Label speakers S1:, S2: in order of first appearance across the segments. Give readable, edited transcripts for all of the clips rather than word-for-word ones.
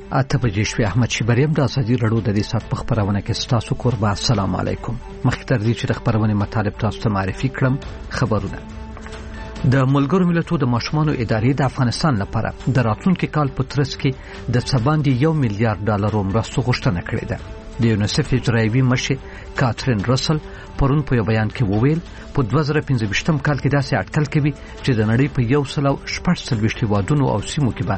S1: اته بجې شوې. احمد شیبریم د ازادي رادیو د دې سات په خبرونه کې ستاسو قربان. السلام علیکم. مخکې تر دې چې د خبرونه مطالب تاسو ته معرفي کړم، خبرونه د ملګرو ملتونو د ماشومانو ادارې د افغانستان لپاره د راتلونکي کال په ترڅ کې د څباندې $1 میلیارډ مرستو غوښتنه کړې ده. د یونیسف اجرایوي مشر کاترین رسل پرون په بیان کې وویل په 2015 کال کې داسې اټکل کوي چې د نړۍ په 146 هیوادونو او سیمو کې به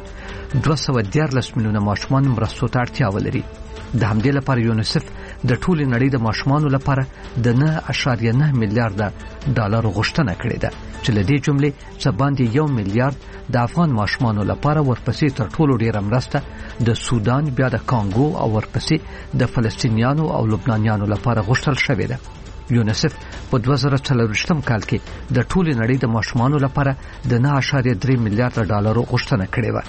S1: 214 میلیونه ماشومان مرستو ته اړتیا ولري. د همدې لپاره یونیسف د ټولې نړۍ د ماشومانو لپاره د 9.9 میلیارډ غوښتنه کړې ده چې له دې جملې څخه باندې 1 میلیارډ د افغان ماشومانو لپاره، ورپسې تر ټولو ډیره مرسته د سودان، بیا د کانګو او ورپسې د فلسطینیانو او لبنانیانو لپاره غوښتل شوې ده. یونیسف په 2024 کال کې د ټولې نړۍ د ماشومانو لپاره د 9.3 میلیارډ غوښتنه کړې و.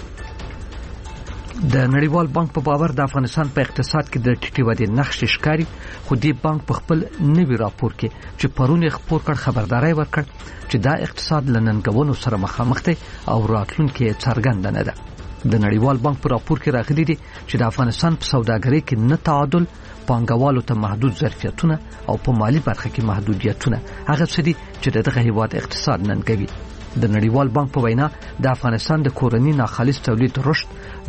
S1: د نړیوال بانک په باور د افغانستان په اقتصاد کې د ټیټې ودې نښې ښکاري، خو دې بانک په خپل نوي راپور کې چې پرون خپور کړ خبرداري ورکړ چې دا اقتصاد له ننګونو سره مخامخ دی او راتلونکي څرګند نه ده. د نړیوال بانک په راپور کې راغلي دي چې د افغانستان په سوداګرۍ کې نه تعادل، پانګوالو ته محدود ظرفیتونه او په مالی برخه کې محدودیتونه هغه څه دي چې دغه هیواد اقتصاد ننګوي. د نړیوال بانک په وینا د افغانستان د کورني ناخالص تولید رشد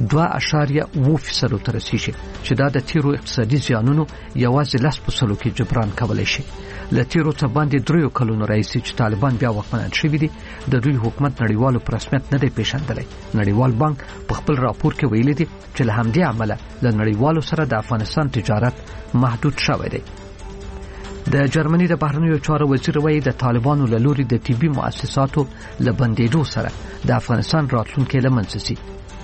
S1: 2.9% ته رسیږي چې دا د تیرو اقتصادي زیانونو یوازې 10% کې جبران کولای شي. له تیرو څخه باندې 3 کلونو راځي چې طالبان بیا واکمن شوي دي، د دوی حکومت نړیوالو په رسمیت نه دی پیژندلی. نړیوال بانک په خپل راپور کې ویلي دي چې له همدې عمله له نړیوالو سره د افغانستان تجارت محدود شوی دی. د جرمني د بهرنیو چارو وزیر وایي د طالبانو له لوري د طبي مؤسساتو له بندېدو سره د افغانستان راتلونکی له منځه ځي.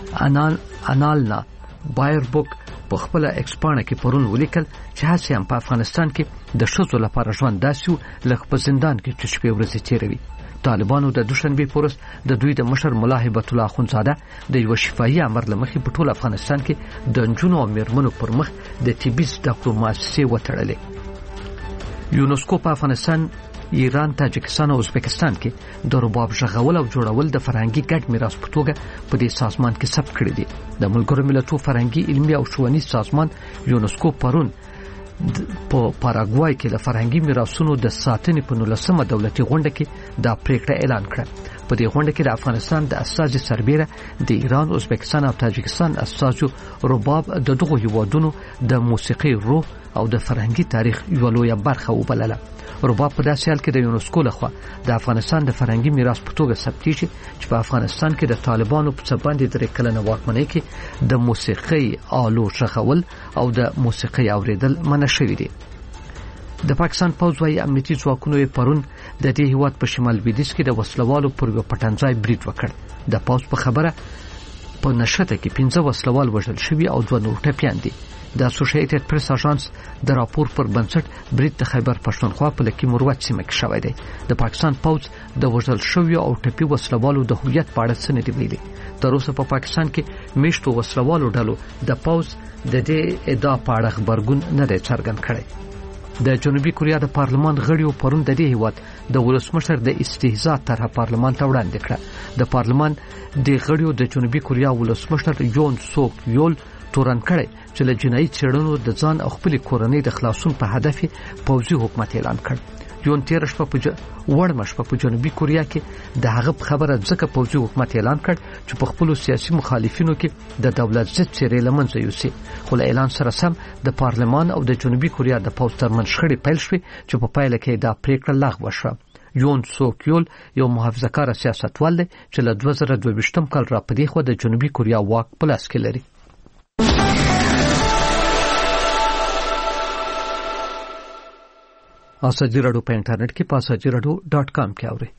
S1: انالنا بایربوک په خپل ایکسپانه کې پرون ولیکل چې هڅې هم په افغانستان کې د ښځو لپاره ژوند داسې لکه په زندان کې چې شپې ورځې تیروي. طالبانو د دوشنبه پورس د دوی د مشر مولا هیبت الله اخوندزاده د یو شفاهي امر لمخې په ټول افغانستان کې د نجونو او میرمنو پر مخ د طبي زده کړو مؤسسې وتړلې. یونسکو په افغانستان، ایران، تاجکستان او ازبکستان کې د رباب ژغول او جوړول د فرهنګي ګډ میراث په توګه په دې سازمان کې ثبت کړی دی. د ملګرو ملتونو فرهنګي، علمي او ښوونیز سازمان یونسکو پرون په پاراګوای کې د فرهنګي میراثونو د ساتنې په 19مه دولتي غونډه کې دا پریکړه اعلان کړه. په دې غونډه کې د افغانستان د استازي سربېره د ایران، ازبکستان او تاجکستان استازو رباب د دغو هیوادونو د موسیقي روح او د فرهنګي تاریخ یو لویه برخه وبلله. رباب په داسې حال کې د یونسکو لخوا د افغانستان د فرهنګي میراث په توګه ثبتېږي چې په افغانستان کې د طالبانو په څه باندې 3 کلنه واکمنۍ کې د موسیقي آلو ژغول او د موسیقي اوریدل منع شوي دي. د پاکستان پوځ وايي امنیتي ځواکونو پرون د دې هیواد په شمال لویدیځ کې د وسلوالو پر یو پټنځای برید وکړ. د پوځ په خبره په نشته کې 15 وسلوال وژل شوي او 2 نور ټپیان دي. د اسوسییټډ پریس اژانس د راپور پر بنسټ برید د خیبر پښتونخوا په لکي مروت سیمه کې شوی دی. د پاکستان پوځ د وژل شویو او ټپي وسلوالو د هویت په اړه څه نه دی ویلي. تر اوسه په پاکستان کې میشتو وسلوالو ډلو د پوځ د دې ادعا په اړه خبرګون نه دی څرګند کړی. د جنوبي کوریا د پارلمان غړیو پرون د دې هیواد د ولسمشر د استهزاء طرحه پارلمان ته وړاندې کړه. د پارلمان د غړیو د جنوبي کوریا ولسمشر یون سوک یول تورن کړی چې له جنایي څېړنو د ځان او خپل کورنۍ د خلاصون په هدف پوځي حکومت اعلان کړ. یون 13 شپه په جنوبي کوریا کې د هغه خبره ځکه پوځي حکومت اعلان کړ چې په خپل سیاسي مخالفینو کې د دولت ضد څېرې لمنځه یوسي. خو له اعلان سره سم د پارلمان او د جنوبي کوریا د پوځ ترمنځ شخړې پیل شوې چې په پایله کې دا پریکړه لغوه شوه. یون سوکیول یو محافظه‌کار سیاستوال دی چې له 2022 کال را پدې خو د جنوبي کوریا واک په لاس کې لري. ازادي رادیو په انټرنیټ کې pasajiradio.com کې اورئ.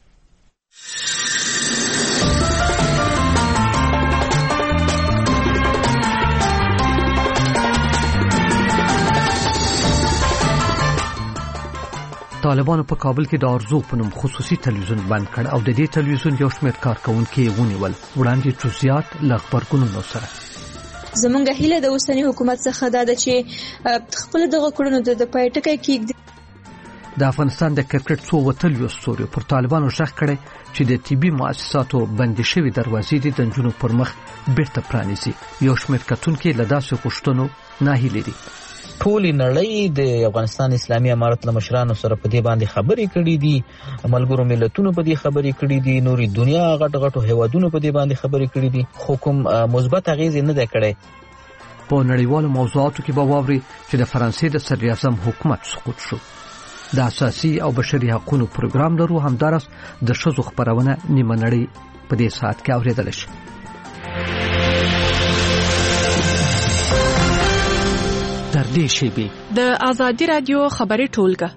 S1: طالبانو په کابل کې د ارزو په نوم خصوصي تلویزیون بند کړ او د دې تلویزیون یو شمېر کارکونکي ونیول. وړاندې جزئیات له خبرګونونو سره.
S2: زمونږ هیله د اوسنی حکومت څخه دا ده چې خپل دغه کړنو د پایټکې کې
S1: د افغانستان د کرکټ څو وتلیو ستورو پر طالبانو ژغ کړي چې د طبي مؤسساتو بندي شوی دروازې د جنونو پر مخ بیرته پرانیزي. یو شمېر کتونکو له داسې غوښتنو ناهیلي دي.
S3: ټول نړۍ د افغانستان اسلامي امارت له مشرانو سره په دې باندې خبرې کړې دي، ملګرو ملتونو په دې خبرې کړې دي، نوري دنیا غټ هیوادونو په دې باندې خبرې کړې دي، خو کوم مثبت اغیز نه ده کړې.
S1: په نړیوالو موضوعاتو کې به واوري چې د فرانسې د صدر اعظم حکومت سقوط شو. د اساسي او بشري حقوقو پروګرام لرو همدارس د ښځو خبرونه نیمه نړۍ په دې ساعت کې اوریدل شي. در دې شیبې
S4: د آزادي رادیو خبري ټولګه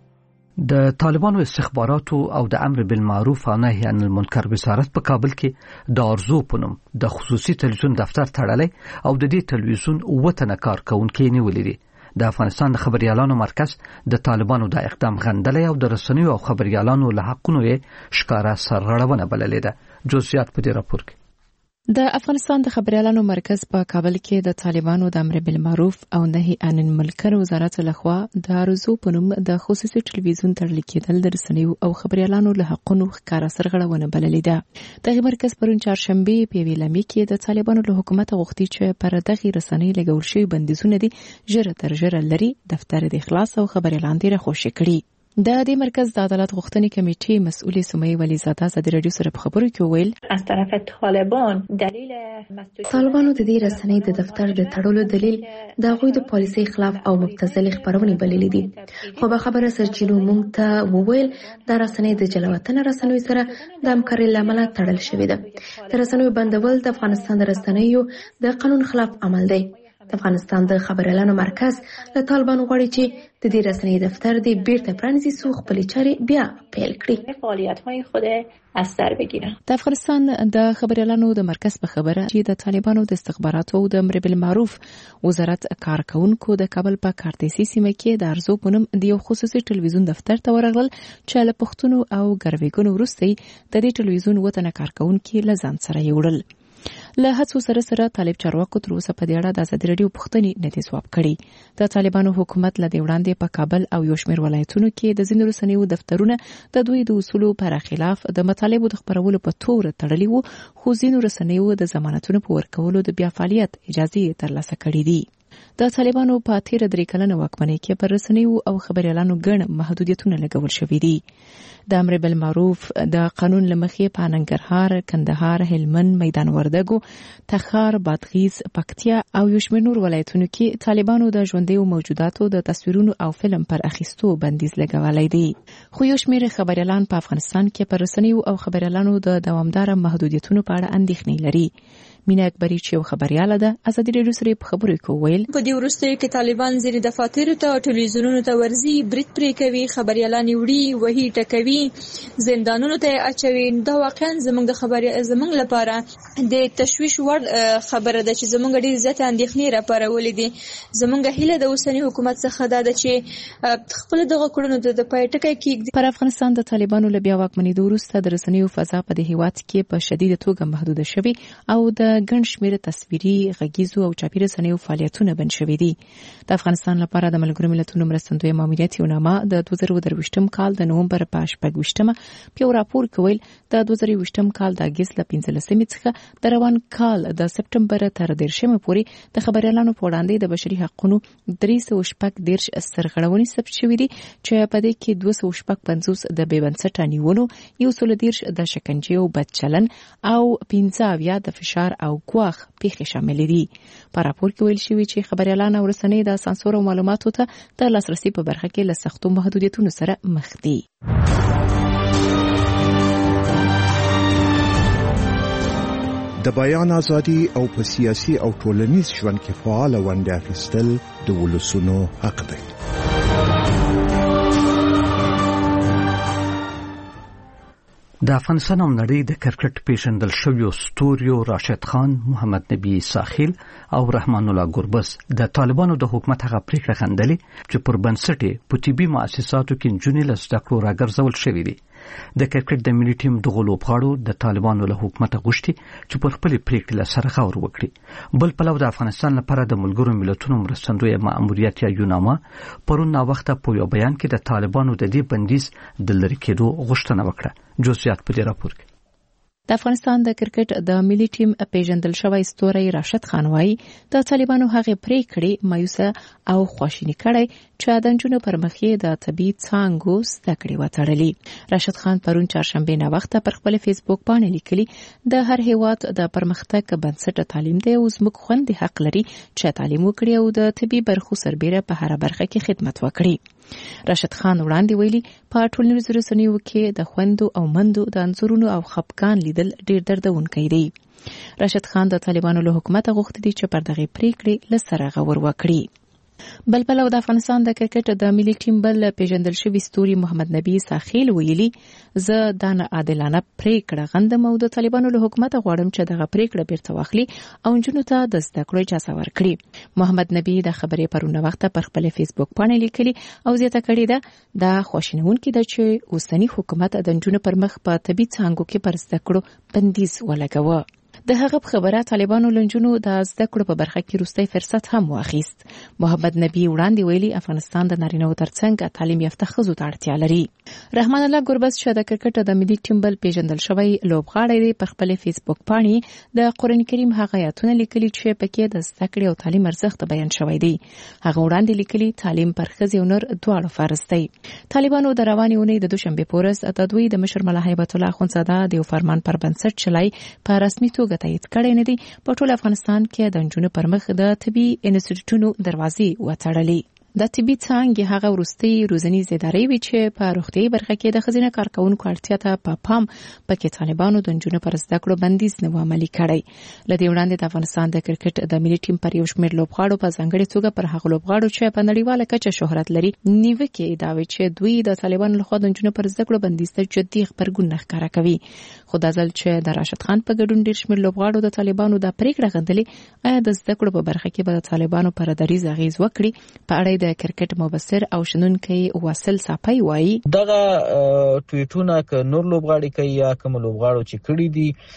S1: د طالبانو استخباراتو او د امر بالمعروف او نهي عن المنکر وزارت په کابل کې د ارزو په نوم د خصوصي تلویزیون دفتر تړلی او د دې تلویزیون وطن کارکونکي نیولې دي. د افغانستان د خبريالانو مرکز د طالبانو د اقدام غندلې او د رسنیو او خبريالانو له حقونو یې ښکارا سرغړونه بللې ده. جزئیات په دې راپور کې.
S4: د افغانستان د خبريالانو مرکز په کابل کې د طالبانو د امر بالمعروف او نهي عن المنکر وزارت لخوا د ارزو په نوم د خصوصي ټلویزیون تړل کېدل د رسنیو او خبريالانو له حقونو ښکارا سرغړونه بللې ده. دغه مرکز پرون چهارشنبه په ویلامي کې د طالبانو له حکومت غوښتي چې پر دغه رسنۍ لګول شوی بندیزونه دي ژر تر ژره لري دفتر د اخلاص او خبريالان دي راخوشي کړي. د دې مرکز د عدالت غوښتنې کمیټې مسؤلې سمیه ولیزاده ازادي رادیو سره په خبرو کې ویل
S5: از طرف طالبان
S6: طالبانو د دې رسنۍ د دفتر د تړلو دلیل د غوی د پالیسي خلاف او مبتذل خبرونه بللې دي. خو به خبره سرچینو مونږ ته وویل د رسنۍ د جلوتن رسنوي سره د همکارۍ لامل تړل شوې ده. د رسنوي بندول د افغانستان د رسنیو د قانون خلاف عمل دی. د افغانستان د خبريالانو مرکز له طالبانو غواړي چې د دې رسنۍ دفتر د بیرته پرانیزي سو خپل چارې بیا پیل کړي،
S5: فعالیت‌های خود از سر بگیرن.
S4: د افغانستان د خبريالانو د مرکز په خبره چې د طالبانو د استخباراتو او د امر بالمعروف وزارت کارکونکو د کابل په کارتېسي سیمه کې د ارزو په نوم د یو خصوصي ټلویزیون دفتر ته ورغلل چې له پښتون او ګرویګونو وروسته د دې ټلویزیون وطن کارکونکو له ځان سره یوړل. له هڅو سره طالب چارواکو تر اوسه په دې اړه د ازادي رادیو پوښتنې نه دي ځواب کړي. د طالبانو حکومت له دې وړاندې په کابل او یو شمېر ولایتونو کې د ځینو رسنیو دفترونه د دوی د اصولو پر خلاف د مطالبو د خپرولو په تور تړلي وو، خو ځینو رسنیو د ضمانتونو په ورکولو د بیا فعالیت اجازه ترلاسه کړې دي. د طالبانو په تیر 3 کلنه واکمنۍ کې پر رسنیو او خبريالانو ګڼ محدودیتونه لګول شوي دي. د امر بالمعروف د قانون لمخې په ننګرهار، کندهار، هلمند، میدان وردګو، تخار، بادغیس، پکتیا او یو شمېر نور ولایتونو کې طالبانو د ژوندیو موجوداتو د تصویرونو او فلم پر اخیستو بندیز لګولی دی. خو یو شمېر خبريالان په افغانستان کې پر رسنیو او خبريالانو د دوامدار محدودیتونو په اړه اندېښنې لري. مینا اکبری چې یو خبرياله ده ازادي رادیو سره په خبرو کې ویل
S2: په دې وروستیو کې طالبان زیر دفاتر ته ټلویزیونونو ته ورځي، برید پرې کوي، خبريالان وړي، وهي ټکوي، زندانونو ته اچوي. دا واقعا زمونږ لپاره د تشویش وړ خبره ده چې زمونږ ډېر زیات اندېښنې راپارولې دي. زمونږ هیله د اوسنی حکومت څخه ده چې خپل دغه کړنو د پای ټکی کېږدي.
S4: پر افغانستان د طالبانو له بیا واکمنېدو وروسته د رسنیو فضا په دې هیواد کې په شدیده توګه محدوده شوې او د ګڼ شمېر تصویري، غږیزو او چاپي رسنیو فعالیتونه بند شوي دي. د افغانستان لپاره د ملګرو ملتونو مرستندویه ماموریت یو نامه د 2023 کال د نومبر په 16 په یو راپور کې ویل د 2023 کال د اگست له 15 څخه د روان کال د سپټمبر تر 13 پورې د خبريالانو په وړاندې د بشري حقوقو 314 سرغړونې ثبت شوې دي چې په دې کې 250 د بې بنسټه نیولو، 130 د شکنجې او بد چلن او 15 د فشار او ګواښ پیښې شامل دي. په راپور کې ویل شوی چې خبريالان او رسنۍ د سانسور او معلوماتو ته د لاسرسي په برخه کې له سختو محدودیتونو سره مخ دي.
S7: د بیان ازادي او په سیاسي او ټولنیز ژوند کې فعال ونډه اخیستل د ولسونو حق دی.
S1: د افغانستان او نړۍ د کرکټ پیژندل شویو ستوریو راشد خان، محمد نبی ساخیل او رحمان الله ګربز د طالبانو د حکومت هغه پریکړه خندلې چې پر بنسټ په طبي مؤسساتو کې نجونې له زده کړو راګرځول شوې دي. د کرکټ د ملي ټیم د لوبغاړو د طالبانو له حکومت غوښتي چې پر خپل پریکړې له سره غور وکړي. بل پلو د افغانستان لپاره د ملګرو ملتونو مرستندوی مأموریت یا یوناما پرون نا وخت په یو بیان کې د طالبانو د دې بندیز د لری کېدو غوښتنه وکړه. جزئیات په دې راپور کې.
S4: د افغانستان د کرکټ د ملي ټیم پیژندل شوی ستوری راشد خان وايي د طالبانو هغه پریکړې مایوسه او خواشینی کړي چې د نجونو پر مخ یې د طبي څانګو زده کړې وتړلې. راشد خان پرون چهارشنبه نا وخت پر خپل فیسبوک باندې لیکلي د هر هیواد د پرمختګ بنسټ تعلیم دی او زموږ خوند حق لري چې تعلیم وکړي او د طبي برخو سربېره په هر برخه کې خدمت وکړي. راشد خان وړاندې ویلي په ټولنیزو رسنیو کې د خوندو او مندو د انځورونو او خپګان لیدل ډیر دردونکي دي. راشد خان د طالبانو له حکومت غوښتي دي چې پر دغه پریکړې لسره غور وکړي. بل پلو د افغانستان د کرکټ د ملي ټیم بل پیژندل شوی ستوري محمد نبی ساخیل ویلي زه د عادلانه پریکړه غندم او د طالبانو له حکومت غواړم چې دغه پریکړه بیرته واخلي او نجونو ته د زده کړو اجازه ورکړي. محمد نبی د خبرې پرونه وخت پر خپل فیسبوک باندې لیکلي او زیاته کړې ده د خوشنونکو د چې اوسنی حکومت د نجونو پر مخ په طبي څانګو کې پر زده کړو بندیز ولګاوه. د هغه خبره طالبانو لنجونو د زده کړو په برخه کې روستي فرصت هم واخیست. محمد نبی وړاندې ویلي افغانستان د نارینه‌و ترڅنګ تعلیم یافته ښځو ته اړتیا لري. رحمان الله ګربز چې د کرکټ د ملي ټیم بل پیژندل شوی لوبغاړی دی پر خپل فیسبوک باندې د قرآن کریم هغه آیاتونه لیکلي چې پکې د زده کړې او تعلیم ارزښت بیان شوی دی. هغه وړاندې لیکلي تعلیم پر ښځې او نر دواړو فرض دی. طالبانو د روانې اونۍ د دوشنبه پورس د دوی د مشر ملا هیبت الله اخوندزاده د فرمان پر بنسټ چلای په رسمي توګه تایید کړی نه دی. په ټول افغانستان کې د نجونو پر مخ د طبي انسټیټیوټونو دروازې وتړلې. د طبي څانګې هغه وروستي روزنیز ادارې وي چې په روغتیايي برخه کې د ښځینه کارکونکو اړتیا ته په پام پکې طالبانو د نجونو پر زده کړو بندیز نه و عملي کړی. له دې وړاندې د افغانستان د کرکټ د ملي ټیم پر یو شمېر لوبغاړو په ځانګړې توګه پر هغو لوبغاړو چې په نړیواله کچه شهرت لري نیوکې دعوی چې دوی د طالبانو لخوا د نجونو پر زده کړو بندیز ته جدي غبرګون ښکاره کوي. خو دا ځل چې د راشد خان په ګډون ډېر شمېر لوبغاړو د طالبانو د پریکړه غندلې آیا د زده کړو په برخه کې به د طالبانو پر دریز اغیز وکړي. په اړه د کرکټ مبصر او شنونکي واصل صافی وایي
S3: دغه ټویټونه ک نور لوبغاړي کوي یا کوم لوبغاړو چې کړی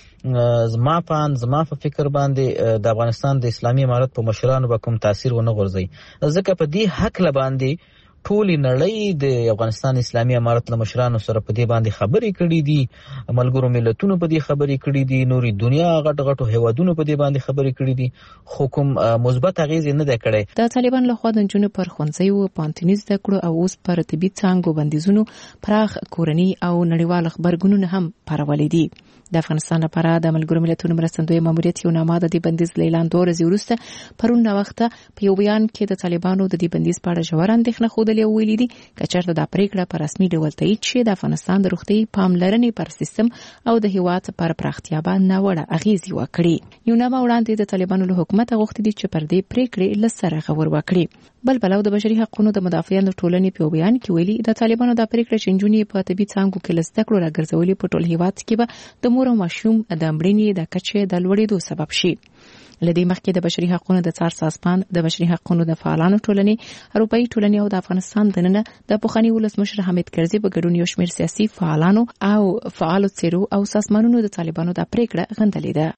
S3: دي زما په فکر باندې د افغانستان د اسلامي امارت په مشرانو به کوم تاثیر ونه غورځي. ځکه په دې حق لباندې ټولې نړۍ د افغانستان اسلامي امارت له مشرانو سره په دې باندې خبرې کړې دي. ملګرو ملتونو په دې خبرې کړې دي. نوري دنیا غټ هیوادونو په دې باندې خبرې کړې دي. خو کوم مثبت اغیز نه ده کړی.
S4: د طالبان له خوا د نجونو پر ښوونځیو پانتونیز زده کړو او اوس پر طبي څانګو بندیزونو پراخ کورني او نړیوال خبرګونونه هم پارولې دي. د افغانستان لپاره د ملګرو ملتونو مرستندوی ماموریت یوناما د دې بندیز اعلان 2 ورځې وروسته پرون وخت په یو بیان کې د طالبانو د دې بندیز په اړه ژور اندېښنه ښودلې او ویلي دي چې چېرته د پریکړه په رسمي ډول تایید شي د افغانستان د روغتي پاملرنې پر سیستم او د هیواد پر پراختیا باندې ناوړه اغیز وکړي. یوناما وړاندې د طالبانو له حکومت غوښتي دي چې پر دې پریکړې لسره غور وکړي. بل بلو د بشري حقوقو د مدافعانو ټولنې په بیان کې ویلي د طالبانو د پریکړې چې نجونې په طبي څانګو کې لسته کړو راګرځولې په ټول هیواد کې به د مور او ماشوم د مړینې د کچې د لوړېدو سبب شي. لدې مخکې د بشري حقوقو د څار سازمان د بشري حقوقو د فعالانو ټولنې اروپאי ټولنې او د افغانستان دننه د پخوانی ولسمشر حامد کرزي په ګډون یو شمېر سیاسي فعالانو او فعالو څیرو او سازمانونو د طالبانو د پریکړه غندلې ده.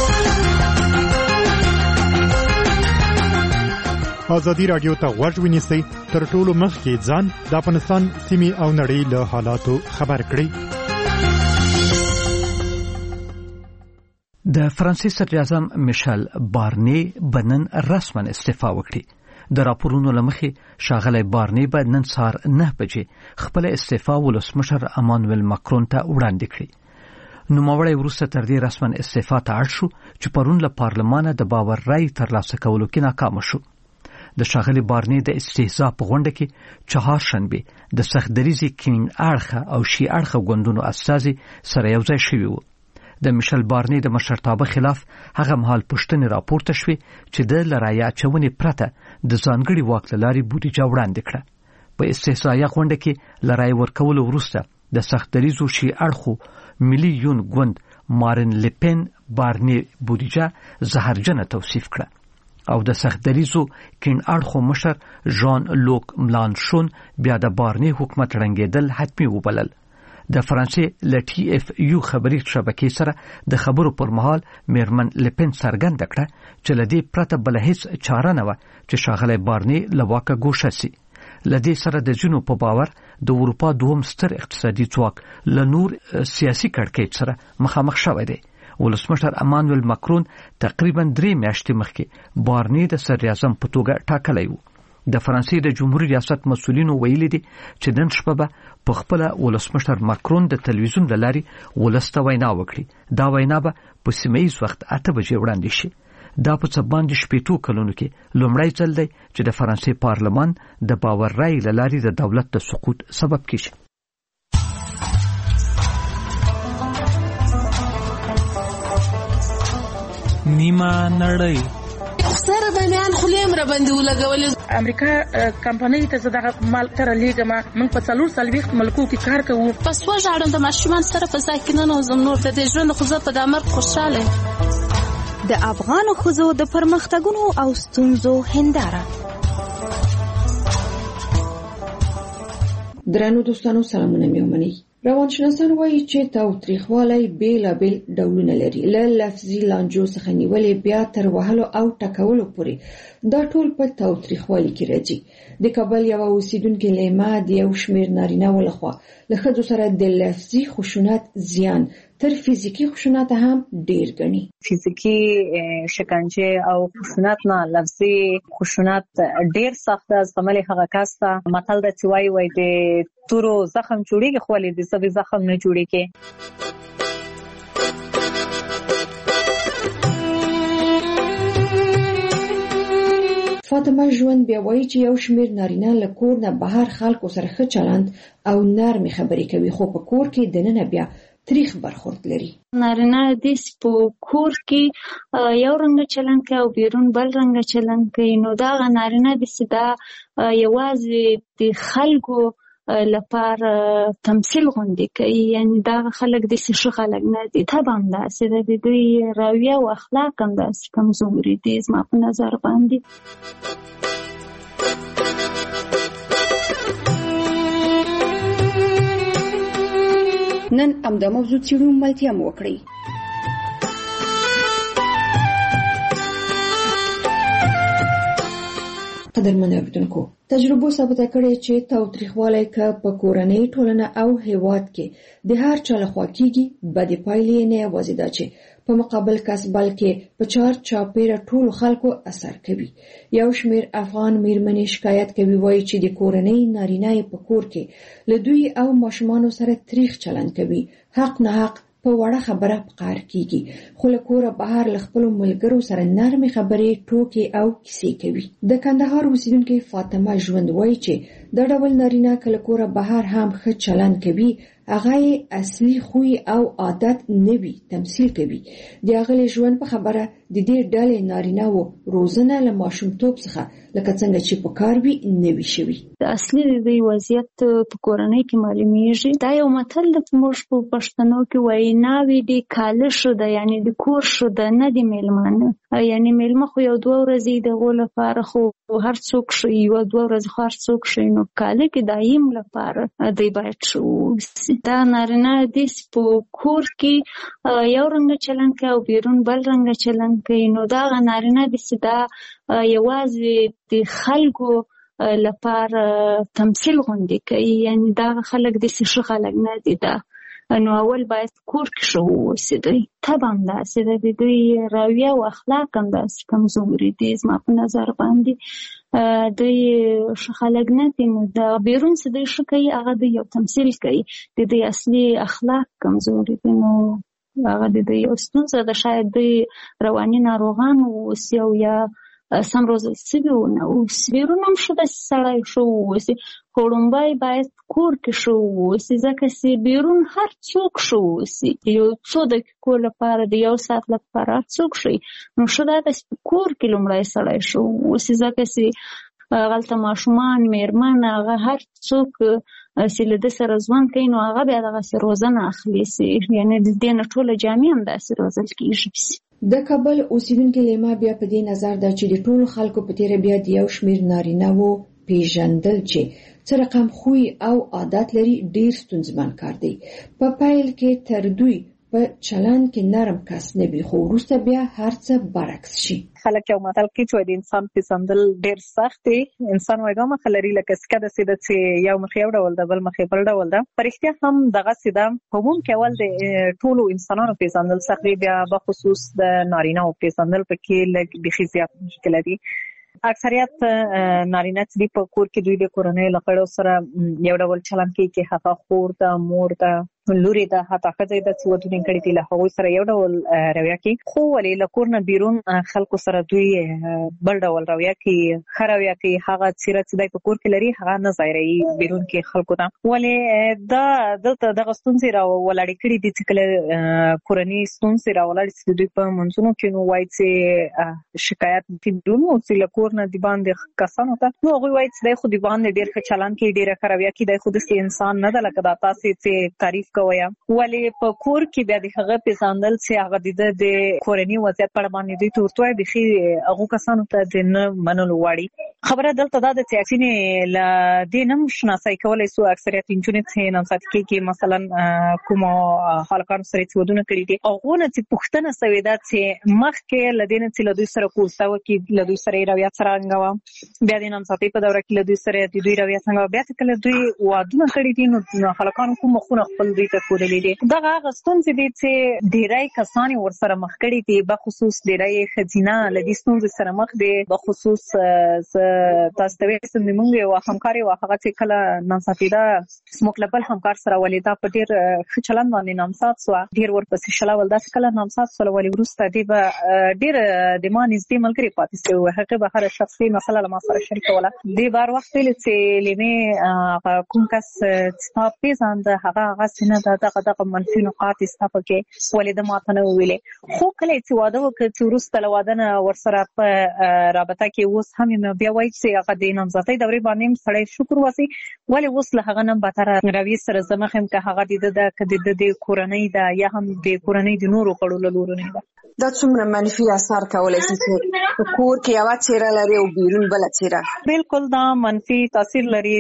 S8: ازادي رادیو ته غوږ ونیسئ تر ټولو مخکې ځان د افغانستان سیمې او نړۍ له حالاتو خبر کړئ.
S1: د فرانسې صدر اعظم میشل بارنی بنن رسما استعفا وکړي. د راپورونو لمخې ښاغلی بارنی به نن سهار 9 بجې خپل استعفا ولسمشر امانویل ماکرون ته وړاندې کړي. نوموړی وروسته تر دې رسما استعفا ته اړ شو چې پرون له پارلمانه د باور رای ترلاسه کولو کې ناکام شو. د ښاغلي بارنی د استهزاء په غونډه کې چهارشنبه د سختدریزي کین اړخه او شي اړخه ګوندونو استازي سره یو ځای شوي وو. د میشل بارنی د مشرتابه خلاف هغه مهال پوښتنې راپورته شوې چې د لرایې اچونې پرته د ځانګړي واک له لارې بودیجه وړاندې کړه. په استهزائیه غونډه کې لرایې ورکولو وروسته د سختدریزو شي اړخو ملي یون ګوند مارین لپن بارنی بودیجه زهرجنه توصیف کړه او د سختدریزو کین اړخو مشر ژان لوک ملانشون بیا د بارنی حکومت رنګیدل حتمی وبلل. د فرانسې ل ټي اف یو خبري شبکې سره د خبرو پر مهال میرمن لپن څرګنده کړه چې لدی پرته بل هیڅ چاره نه و چې شاغله بارنی لواکه ګوښه سي. لدی سره د جنو په باور د اروپا دوم ستر اقتصادي ځواک ل نور سیاسي کړکېچ سره مخامخ شوی دی. ولسمشر امانویل ماکرون تقریبا 3 میاشتې مخکې بارنی د صدر اعظم په توګه ټاکلی و. د فرانسې د جمهوریت ریاست مسؤلینو ویلي دي چې نن شپه به په خپل ولسمشر ماکرون د تلویزیون د لارې ولسته وینا وکړي. دا وینا به په سیمه‌ییز وخت 8 بجې وړاندې شي. دا په څه باندې شپېتو کلونو کې لومړی ځل دی چې د فرانسې پارلمان د باور رای له لارې د دولت د سقوط سبب کیږي.
S9: نیمه نړۍ
S10: سره بیان خلیم را باندې ولګولې.
S11: امریکا کمپنۍ ته زړه مال تر لیګما موږ په 440 ملکو کې کار کوو.
S10: پس وژاړم د ماشومان سره په ځای کې نه نوزم نور د ژوند خو زه په دمر خوشاله.
S12: د افغان ښځو د پرمختګونو او ستونزو هنداره.
S13: درنو دوستانو سلامونه میومني. روانشناسان وایي چې تاوتریخوالی بیلابیل ډولونه لري، له لفظي لانجو څخه نیولې بیا تر وهلو او ټکولو پورې. دا ټول په تاوتریخوالي کې راځي. د کابل یو اوسیدونکي لیما د یو شمېر نارینه‌و لخوا له ښځو سره د لفظي خشونت زیان تر فزیکی خشونت هم ډیر ګڼي.
S14: فزیکی شکنجه او خشونت نه لفظي خشونت ډیر سخت از عمل هغه کس ته متل د چوي وای د تورو زخم جوړیږي خو له دې سبي زخم نه جوړیږي.
S13: فاطمه ژوند بیا وایي چې یو شمېر نارینه له کور نه بهر خلکو سره ښه چلند او نرمې خبرې کوي، خو په کور کې دننه بیا تاریخ برخورد لري.
S15: نارینه د په کور کې یو رنګ چلند کوي او بیرون بل رنګ چلند کوي. نو دا نارینه د سدا یوازې د خلکو لپاره تمثيل غونډې کوي، یعنی دا خلک د څه خلک نه دي. طبعا دا چې د دوی رویه او اخلاق هم داسې کمزوري دي زما په نظر باندې.
S13: نن امدا موضوع چیرو ملتیا مو وکړي. قدرمن اوریدونکو، تجربو ثابته کړې چې تاوتریخوالی که په کورنۍ ټولنه او هیواد کې د هر چا لخوا کیږي، بدې پایلې نه یوازې دا چې په مقابل کس بلکې په چار چاپیره ټولو خلکو اثر کوي. یو شمېر افغان میرمنې شکایت کوي، وایي چې د کورنۍ نارینه په کور کې له دوی او ماشومانو سره تریخ چلند کوي، حق نه حق په وړه خبره پکار کیږي، خو له کوره بهر له خپلو ملګرو سره نرمې خبرې ټوکې او کیسې کوي. د کندهار اوسیدونکې فاطمه ژوند وایي چې دا ډول نارینه که له کوره بهر هم ښه چلند کوي، هغه یې اصلي خوی او عادت نه وي، تمثیل کوي. د هغې ژوند په خبره د دې ډلې نارینه‌وو روزنه له ماشومتوب څخه لکه څنګه چې په کار وي نه وي شوي.
S15: د اصلي د وضعیت په کورنۍ کې معلومیږي. دا یو متل د موږ په پښتنو کې وایي ناوې د کاله شو ده، یعنی د کور شو ده، نه د میلمانه. یعنی میلمه خو یو 2 ورځې د غو لپاره خو هر څوک شي، یو 2 ورځې خو هر څوک شي، نو کاله کې دایم لپاره دی باید شو. دا نارینه د په کور کې یو رنګ چلند کوي او بیرون بل رنګ چلند کوي. نو دا نارینه د سدا یوازې د خلکو لپاره تمثيل غونډې کوي، یعنی دا خلک د څه خلک نه دي. دا نو اول باید کور کې شو وسیدي. طبعا دا چې د دوی رویه او اخلاق هم داسې کمزوري دي زما په نظر باندې. دوی ښه خلک نه دي، نو دا بیرون څه دوی ښه کوي هغه د یو تمثیل کوي، د دوی اصلي اخلاق کمزوري دي. نو هغه د دوی یو ستونزه ده، شاید دوی رواني ناروغان اوسي او یا سم روزل سوي ونه اوسي. بیرون هم ښه داسې سړی ښه واوسي، خو لومړی باید کور کې ښه واوسي، ځکه چې بیرون هر څوک ښه واوسي. یو څو دقیقو لپاره، د 1 ساعت لپاره هر څوک شي، نو ښه دا چې په کور کې لومړی سړی ښه واوسي، ځکه چې غلطه ماشومان میرمن هغه هر څوک چې له د سره ژوند کوي نو هغه بیا دغه روزنه اخلي یعنی د دې نه ټوله جامع هم داسې روزل کیږي.
S13: د کابل اوسیدونکو لیما بیا په دې نظر ده چې د ټولو خلکو په تیر بیا د یو شمیر نارینه وو پیژندل چې څه رقم خوی او عادت لري ډیر ستونزمن کار دی. په پایل کې تر دوی په چلن کې نرم کس نه وي خو وروسته بیا هر څه برعکس شي.
S14: خلک یو متل کې چې د انسان پیژندل ډیر سخت دی. انسان وایي مخ لري لکه سکه د سیده چې یو مخ یو ډول د بل مخ بل ډول ده. پرختیا هم دغه سیده همون کې اول د ټولو انسانانو پیژندل سخت دی. بیا په خصوص د نارینه او پیژندل پکې لږ بخي زیات مشکل دي. اکثریت نارینه چې په کور کې دوی د کورنۍ لپاره سره یو ډول چلن کوي چې هغه خور ته مور ته لوري ته حتی خځې د څوډونی کړي دي له هغوی سره یو ډول رویه کوي خو ولې له کور نه بیرون خلکو سره دوی بل ډول رویه کوي خرویه کوي هغه چې د کور کې لري هغه نه ظاهري بیرون کې خلکو ته ولې دا دغه ستونزې را ولاړې کړي دي چې کله کورنۍ ستونزې را ولاړې چې دوی په منځونو کې نو وایي چې شکایت کیدون او چې له کور نه دی باندې کسانو ته نو هغوی وایي چې د خو دی باندې ډیر ښه چلن کوي ډیر خرویه کوي د خو د انسان نه د لکه دا تاسو چې تعریف کویا ولې په کور کې بیا د هغه پیژندل چې هغه د کورنۍ وضعیت په اړه باندې دوی تورتوي بخي هغه کسانو ته د نه منلو واړي خبره دلته دا د سیاسي ل د نم شناسای کولای سو اکثریت انټرنیټ څخه نن سات کې مثلا کوم خلکان سره څودونه کړی دي هغه نه چې پښتنه سویدا چې مخ کې لدینه چې لدوی سره کورساو کې لدوی سره رویه سره انګوا بیا د نن ساتي په دوره کې لدوی سره د دوی رویه څنګه بیا چې کله دوی وادونه کړی دي نو خلکان کوم خونه خپل دا هغه ستونزې دي چې ډیری کسان ورسره مخ کړي دي په خصوص ډیری خزینه لدی ستونزې سره مخ دي په خصوص تاسو ته وسم موږ یو همکاري واخغه چې کله نن سفیدا سموکلبل همکار سره ولیدا په ډیر خچلن باندې نامسات سو ډیر ورپسې شلاول دا کله نامسات سره ولی ورسته دی به ډیر د ما نږدې ملګری پاتې شو هغه به هر شخصي مسله ما سره شریکوله دی بار وخت چې لیمه کوم کس چې پیژاند هغه سینه دغه منفي نقاط استفاده کې ولې ماته نه ویلې خو کله چې واده وکړ چې ورسته لوادنه ورسره په رابطه کې اوس هم بیا وایي چې هغه د نامزدۍ دورې باندې سړی شکر واسي ولې اوس له هغه نه بهتر روي سره زمخم که هغه د کورنۍ دا یا هم د کورنۍ د نورو کړو لورونه ده
S16: دا څومره منفي اثر کولای شي چې کور کې یو چیرې لري او بیرون بل چیرې
S14: بالکل دا منفي تاثیر لري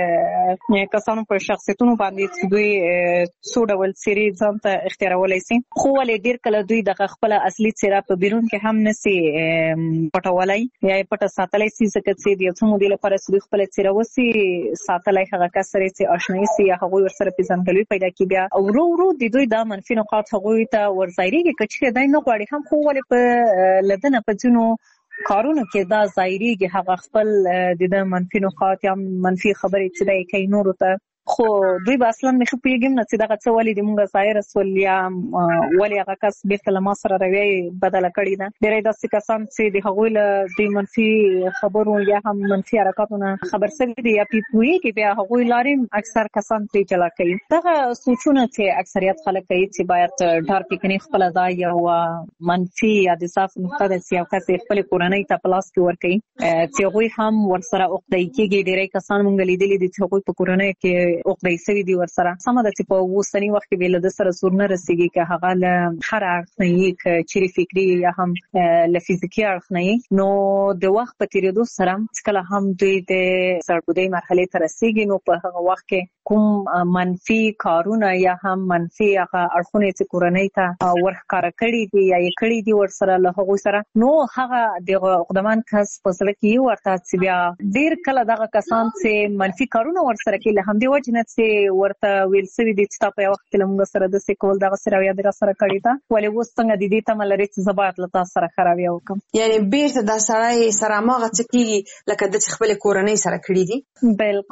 S14: ته کسانو په شخصیتونو باندې چې دوی څو ډول سری ځان ته اختیارولای شي خو ولې ډیر کله دوی د خپل اصلي څیره په بیرون کې هم نسی پټولای یا پټ ساتلای شي ځکه چې د یو مودیل لپاره چې خپل څیره وسی ساتلای هغه کسره چې آشنایي سي هغه ورسره پیژندګلوي پیدا کی بیا او ورو د دوی د منفي نقاط هغه ته ورځایږي کچې دای نه غواړي هم خو ولې په لدنه په جنو کارونه کې دا ظاهريږي هغه خپل د منفي نقاط یا منفي خبرې چې دای کوي نور ته خو دوی به اصلا مخ پیګم نه چې دغه څه ولې د مونږه ظاهر رسول یا ولې هغه کس بیرته لما سره روي بدل کړی دا ډېر داسې کسان چې د هغوی له د منفي خبرو یا هم منفي حرکتونو خبر سره دي یا پیپوي کې بیا هغوی لاریم اکثر کسان پری چلا کوي دغه سوچونه چې اکثریت خلک کوي چې باید ډار پکني خپل ځای او منفي یا د صاف نقطه د سیاست خپل کورنۍ ته پلاس کې ور کوي چې هغوی هم ورسره اوقدای کېږي ډېر کسان مونږ لیدلي دي چې هغوی په کورنۍ کې اوقدای سوي دي ورسره سم د چې په وسنی وخت کې بل د سره سور نه رسیږي که هغه له هر اړخ نه یې چیرې فکری یا هم له فزیکی اړخ نه نو د وخت په تیریدو سره کله هم دوی د سرګودۍ مرحله ته رسیږي نو په هغه وخت کې کوم منفي کارونه یا هم منفي هغه اړخونه چې کورنۍ ته ورخکاره کړي دي یا یې کړي دي ورسره له هغه سره نو هغه د خدمان کس په سره کې ورته چې بیا ډیر کله دغه کسان چې منفي کارونه ورسره کوي له هم دی وجنه چې ورته ویل سوي دي چې په وخت کې موږ سره د سیکول دغه سره یا د سره کړی دا ولې وس څنګه د دې تم لري چې زبات لتا سره خرابي وکم
S16: یعنی بیرته د سړی سره ماغه چکیږي لکه د خپل کورنۍ سره کړی دي
S14: بالکل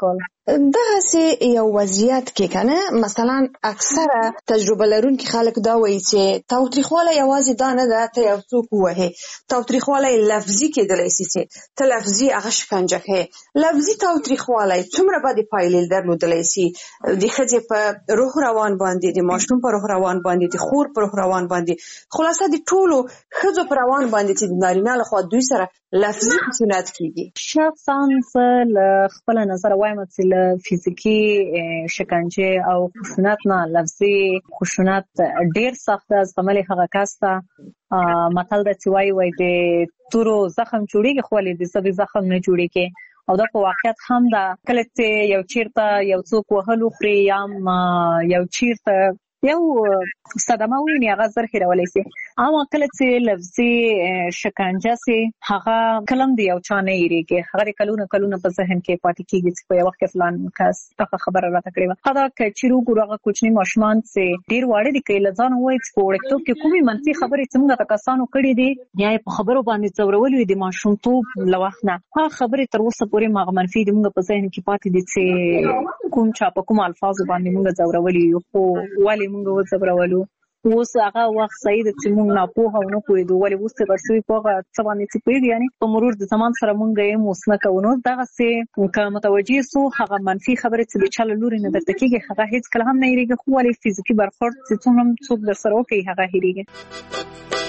S16: دغه یو وضعیت کې کنه مثلا اکثره تجربه لرونکي خلک دا وایي چې تاوتریخوالی یوازې دا نه ده ته یو څوک ووهې، تاوتریخوالی لفظي کېدلی شي چې ته لفظي هغه شکنجه کوې. لفظي تاوتریخوالی څومره بدې پایلې درلودلی شي د ښځې په روح روان باندې، د ماشوم په روح روان باندې، د خور په روح روان باندې، خلاصه د ټولو ښځو په روان باندې چې د نارینه لخوا دوی سره لفظي خشونت کېږي.
S14: شخصا زه له خپل نظر وایم چې له فزیکي شکنجه او خشونت نه لفظي خشونت ډیر سخت از زغمل هغه کس ته متل د چې وایي د تورو زخم جوړیږي خو ولې د سبي زخم نه جوړیږي. او دا په واقعیت هم دا کله چې یو چیرته یو څوک وهلو خوري یا یو چیرته یو صدمه ویني هغه زر هیرولی شي. اما کله چې لفظي شکنجه سي هغه کلم دی یو چا نه هیریږي، هغه کلونه په ذهن کې پاتې کېږي چې په یو وخت کې فلان کس هغه خبره راته کړې وه. دا چې وګورو هغه کوچني ماشومان چې ډېر واړه دي که له ځانه وایي چې په وړکتوب کې کومې منفي خبرې چې موږ ته کسانو کړي دي یا یې په خبرو باندې ځورولي وي د ماشومتوب له وخت نه، هغه خبرې تر اوسه پورې هغه منفي دي موږ په ذهن کې پاتې دي چې کوم چا په کوم الفاظو باندې موږ ځورولي یو خو ولې موږ وځورولو. اوس هغه وخت صحیح ده چې موږ ناپوهه او نه پوهېدو ولې اوس تېر شوي په هغه څه باندې چې پوهېږو یعنې په مرور د زمان سره موږ یې اوس نه کوو. نو دغسې که متوجه سو هغه منفي خبرې چې د چا له لورې نه درته کېږي هغه هېڅکله هم نه هېرېږي، خو ولې فزیکي برخورد چې څومره هم څوک در سره وکړي هغه هېرېږي.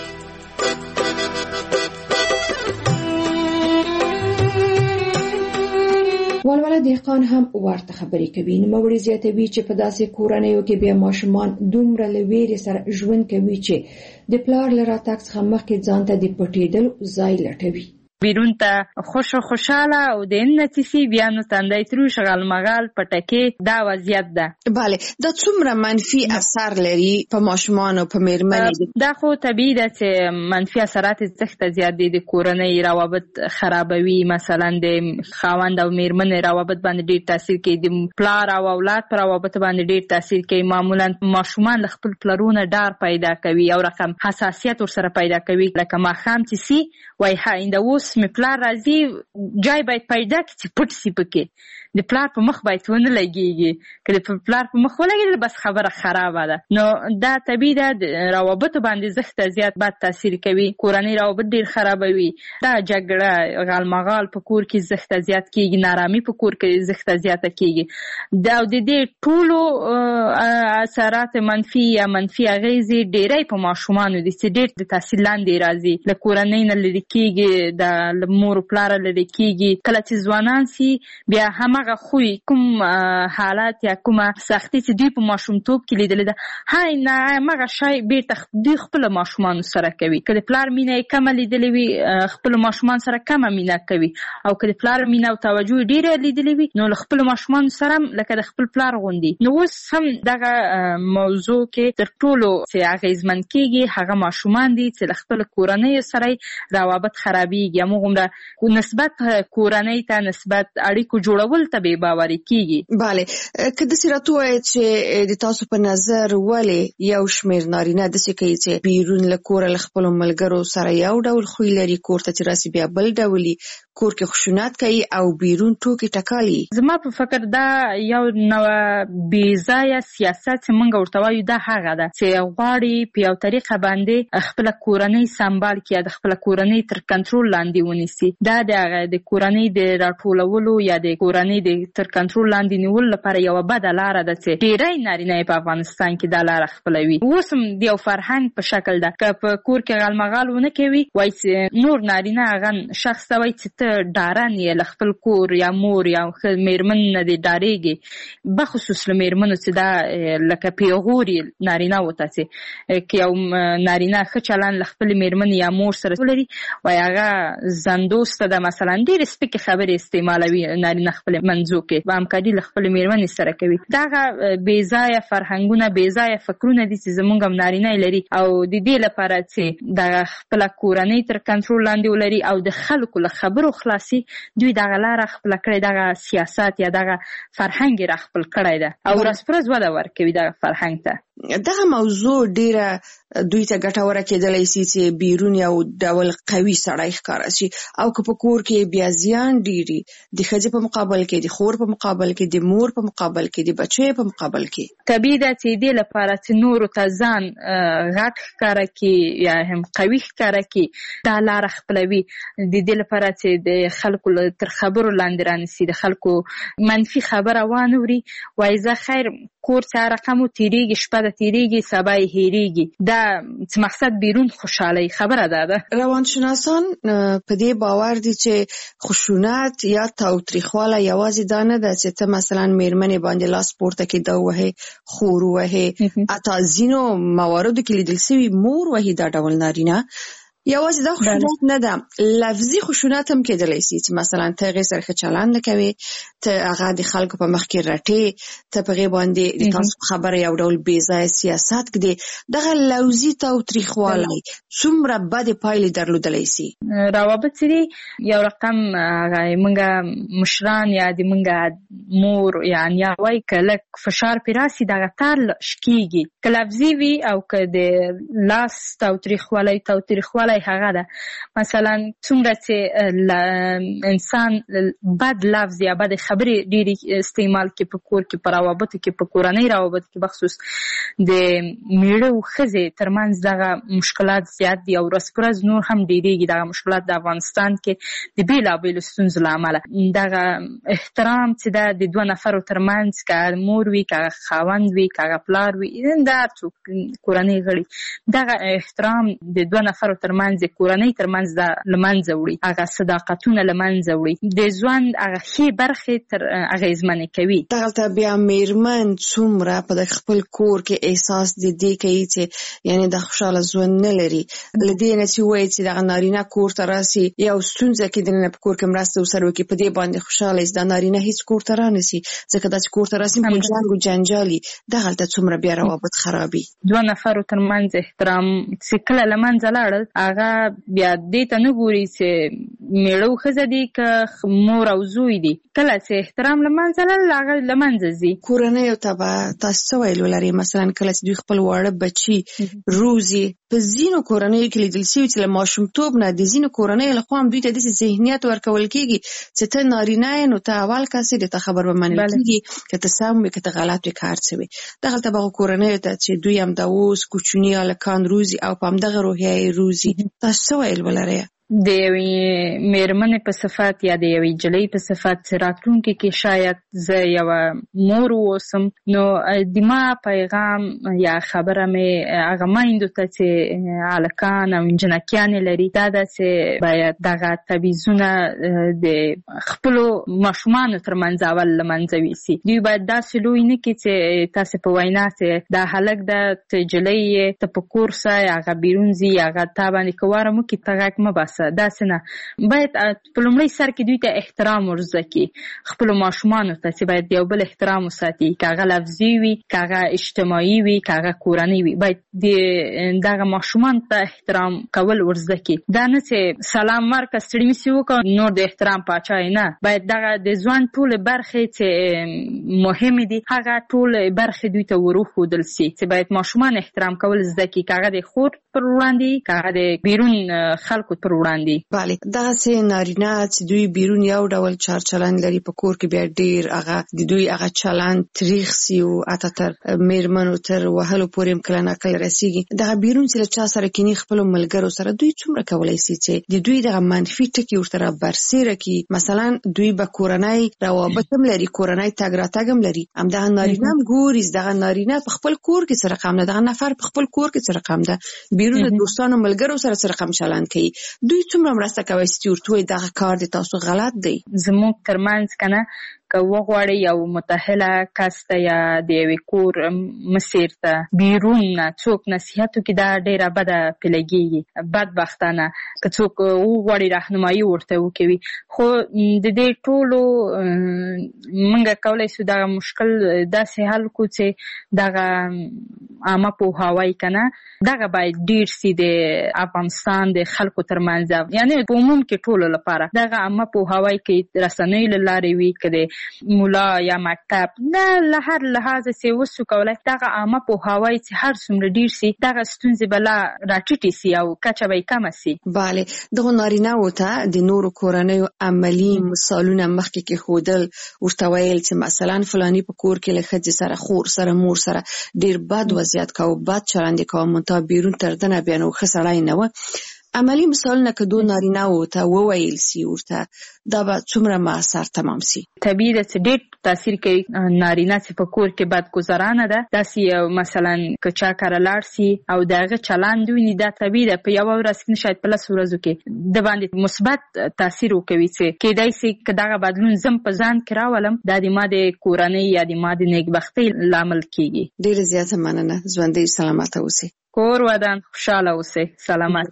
S13: ولوله دهقان هم ورته خبرې کوي. نوموړی زیاتوي چې په داسې کورنیو کې بیا ماشومان دومره له ویرې سره ژوند کوي چې د پلار له راتګ څخه مخکې ځان ته د پټېدلو ځای لټوي.
S2: بیرون ته خوشاله او د نتیسی بیا نو تندی تروش غلمغال پټکې دا وضعیت ده.
S16: بله دا څومره منفي اثر لري په ماشومانو په میرمنې؟
S2: دا خو طبیعي ده چې منفي اثرات څخه زیات دي، د کورنۍ روابط خرابوي، مثلا د خاوند او میرمنې روابط باندې ډیر تاثیر کوي، د پلار او اولاد پر روابط باندې ډیر تاثیر کوي. معمولا ماشومان له خپل پلرونه ډار پیدا کوي او رقم حساسیت ورسره پیدا کوي، لکه ماښام چې سي وای هاینده اوس می پلار راځي جای باید پیدا کړي چې پټ سي پکې، د پلار په مخ باید ونه لګیږي، که د پلار په مخ ولګیږي بس خبره خرابه ده. نو دا طبیعي ده د روابطو باندې زښته زیات بد تاثیر کوي، کورنۍ روابط ډیر خرابوي، دا جګړه غالمغال په کور کې زښته زیات کیږي، نارامي په کور کې زښته زیاته کیږي. دا د دې ټولو اثرات منفي یا منفي اغیزې ډیری په ماشومانو دي چې ډیر د تاثیر لاندې راځي، له کورنۍ نه لرې کیږي، د مور پلار لرې کیږي. کله چې ځوانان سي بیا همغه خوی کوم حالات یا کومه سختي چې دوی په ماشومتوب کې لیدلې ده هاي نه همغه شی بیرته دوی خپل ماشومان سره کوي. که د پلار مینه کم لیدلې وي خپل ماشومان سره کم مینه کوي، او که د پلار مینه او توجه ډیره لیدلې وي نو خپل ماشومان سره لکه د خپل پلار غوندي. نو اوس هم دغه موضوع کې تر ټولو چې اغیزمن کیږي هغه ماشومان دي چې خپل کورنۍ سره روابط خرابېږي، موږ نسبت کورنۍ ته نسبت اړیکو جوړول ته بې باوري کیږي.
S16: بله که داسې راته ووایې چې د تاسو په نظر ولې یو شمېر نارینه داسې کوي چې بیرون له کوره له خپلو ملګرو سره یو ډول خوی لري، کور ته چې راسي بیا بل ډول وي، کور کې خشونت کوي او بیرون ټوکې ټکالي؟
S2: زما په فکر دا یو نوع بې ځایه سیاست چې موږ ورته وایو دا هغه ده چې غواړي په یو طریقه باندې خپله کورنۍ سمبال کړي، د خپله کورنۍ تر کنټرول لاندې ونیسي. دا د کورنۍ د راټولولو یا د کورنۍ د تر کنټرول لاندې نیولو لپاره یوه بده لاره ده چې ډیری نارینه په افغانستان کې دا لاره خپلوي. اوس هم د یو فرهنګ په شکل ده که په کور کې غالمغال ونه کوي وایي چې نور نارینه هغه شخص ته وایي چې ته ډارن یې له خپل کور یا مور یا میرمن نه دې ډارېږي، بخصوص له میرمنو چې دا لکه پیغوري نارینه وته چې که یو نارینه ښه چلند له خپلې میرمن یا مور سره ولري وایي هغه زندوسته ده، مثلا ډېرې سپکې خبرې استعمالوي نارینه خپل منځو کې په همکاري له خپل میرمنې سره کوي. دغه بې ځایه فرهنګونه بې ځایه فکرونه دي چې زموږ هم نارینه لري، او د دې لپاره چې د خپله کورنۍ تر کنټرول لاندې ولري او د خلکو له خبرو خلاصي، دوی دغه لاره خپله کړې، دغه سیاست یا دغه فرهنګ یې را خپل کړی ده او ورځ په ورځ وده ورکوي دغه فرهنګ ته.
S16: دغه موضوع ډیره دوی ته ګټوره کېدلی شي چې بیرون یو ډول قوي سړی ښکاره شي او که په کور کې بیا زیان ډېری د ښځې په مقابل کې د خور په مقابل کې د مور په مقابل کې د بچیو په مقابل کې
S17: طبیعي ده چې دې لپاره چې نورو ته ځان غټ ښکاره کړي یا هم قوي ښکاره کړي دا لاره خپلوي د دې لپاره چې د خلکو تر خبرو لاندې رانیسي د خلکو منفي خبره وانوري وایي زه خیر کور چې رقم تیریږي شپه د تیریږي سبا یې هېریږي دا چې مقصد بیرون خوشحالي خبره ده.
S16: روانشناسان په دې باور دي چې خشونت یا تاوتریخواله یوازې دا نه ده چې ته مثلا میرمنې باندې لاس پورته کېده وهې خور وهې حتی ځینو مواردو کې لیدل شوي مور وهي دا ډول نارینه یوازې دا خشونت نه ده لفظي خشونت هم کېدلی شي چې مثلا ته هغې سره ښه چلند نه کوې ته هغه د خلکو په مخ کې رټې ته په هغې باندې د تاسو خبره یو ډول بېځایه سیاست کړي دغه لفظي تاوتریخوالی څومره بدې پایلې درلودلی شي.
S17: روابط چې یو رقم موږ مشران یا د موږ مور یا نیا وایي که لږ فشار پرې راسي دغه تار شکېږي که لفظي وي او که د لاس تاوتریخوالی هغه ده مثلا څومره چې انسان بد لفظ یا بد خبرې ډېرې استعمال کې په کور کې په روابطو کې په کورنۍ روابطو کې بخصوص د میړه او ښځې ترمنځ دغه مشکلات زیات دي او ورځ په ورځ نور هم ډېرېږي دغه مشکلات د افغانستان کې د بېلابېلو ستونزو له امله دغه احترام چې ده د دوه نفرو ترمنځ که مور وي که خاوند وي که پلار وي دا هر څوک کورنۍ غړي دغه احترام د دوه نفرو ترمنځ کورنۍ ترمنځ دا لمنځه وړي هغه صداقتونه لمنځه وړي د ژوند هغه ښې برخې تر اغېزمنې کوي.
S16: دغلته بیا میرمن څومره په خپل کور کې احساس د دې کوي چې یعنی د خوشاله ژوند نه لري له دې نه چې وایي چې دغه نارینه کور ته راسي یو ستونزه کې دننه په کور کې مرسته ورسره وکړي په دې باندې خوشاله شي دا نارینه هیڅ کور ته رانسي ځکه دا چې کور ته راسي په جنګ او جنجالي دغلته څومره بیا روابط خرابي.
S17: دوه نفرو ترمنځ احترام چې کله له منځه لاړل هغه بیا دې ته نه ګوري چې میړه او ښځه دي که مور او زوی دي کله چې احترام له منځه لاړل هغه له منځه ځي.
S16: کورنیو ته به تاسو څه ویل ولرئ مثلا کله چې دوی خپل واړه بچي روزي په ځینو کورنیو کې لیدل شوي چې له ماشومتوب نه د ځینو کورنیو له خوا هم دوی ته داسې ذهنیت ورکول کېږي چې ته نارینه یې نو ته اول کس یې د ته خبر به منل کېږي که ته سم وي که ته غلط وي که هر څه وي دغلته به هغو کورنیو ته چې دوی هم د اوس کوچني هلکان روزي او په همدغه روحیه یې روزي تاسو څه ویل ولرئ؟
S17: د یوې میرمنې په صفت یا د یوې نجلۍ په صفت چې راتلونکي کې شاید زه یوه مور واوسم نو د ما پیغام یا خبره مې هغه میندو ته چې هلکان او نجونکیانې لري دا ده چې باید دغه تبعیضونه د خپلو ماشومانو ترمنځ اول له منځه یوسي. دوی باید داسې لوی نه کړي چې تاسې په وینا چې دا هلک ده ته نجلۍ یې ته په کور ځه هغه بیرون ځي هغه تا باندې که واره وکړي ته غږ مه باسه داسې نه باید په لومړي سر کې دوی ته احترام ورزده کړي خپلو ماشومانو ته چې باید یو بل احترام وساتي که هغه لفظي وي که هغه اجتماعي وي که هغه کورنۍ وي باید دغه ماشومانو ته احترام کول ورزده کړي دا نه چې سلام ورکړه ستړي مې وکړه نور د احترام پاچا یې نه باید دغه د ژوند ټولې برخې چې مهمې دي هغه ټولې برخې دوی ته وروښودل سي چې باید ماشومان احترام کول زده کړي که هغه د خور پر وړاندې که هغه د بیرون خلکو پر وړاندې.
S16: بله دغسې نارینه چې دوی بیرون یو ډول چار چلند لري په کور کې بیا ډېر هغه د دوی هغه چلند تریخ سي او حتی تر میرمنو تر وهلو پورې هم کله ناکله رسېږي دغه بیرون چې له چا سره کیني خپلو ملګرو سره دوی څومره کولی سي چې د دوی دغه منفي ټکي ورته برسېره کړي مثلا دوی به کورنۍ روابط هم لري کورنۍ تګ راتګ هم لري همدغه نارینه هم ګوري دغه نارینه په خپل کور کې څه رقم ده دغه نفر په خپل کور کې څه رقم ده بیرون د دوستانو ملګرو سره څه رقم چلند کوي دوی څومره مرسته کوي چې ورته وایي دغه کار د تاسو غلط دی.
S17: زموږ ترمنځ که نه که وغواړي یو متأهله کس ته یا د یوې کور مسیر ته بیرون نه څوک نصیحت وکړي دا ډېره بده پې لګېږي بدبختانه که څوک وغواړي راهنمایي ورته وکوي خو د دې ټولو موږ کولی شو دغه مشکل داسې حل کړو چې دغه عامه پوهاوی که نه دغه باید ډېر سي د افغانستان د خلکو ترمنځ یعنې په عموم کې ټولو لپاره دغه عامه پوهاوی که رسنیو له لارې وي که د مولا یا مکتب نه له هر لحاظ سي وسو کولای دغه عامه پوهاوی چې هر څومره ډیر سي دغه ستونزې بلا راټیټي سي او کچه به کم سي.
S16: bale دغه نارینه وته د نورو کورنیو عملی مثالونه مخکې کې خودل ورته ویل چې مثلا فلانی په کور کې له ښځې سره خور سره مور سره ډیر بد وضعیت کاوه بد چلند کاوه مونته بیرون تر دنه بیانو خسړای نه و عملی مثالونه که دو نارینه وته وویل سی ورته دا به څومره مؤثر تمام سي.
S17: طبیعي ده چې ډېر تاثیر کوي نارینه چې په کور کې بد گزارانه ده داسې مثلا که چا کار لاړ سي او دغه چلند ویني دا طبیعي ده په یو ورځ کې شاید په لس ورځو کې د باندې مثبت تاثیر وکوي چې کېدای سي که دغه بدلون زم په ځان کې راولم دا د ما د کورنۍ یا د ما د نیکبختۍ لامل کیږي.
S16: ډېره زیاته مننه ژوندۍ سلامت اوسئ.
S17: کور ودان خوشاله اوسئ سلامت.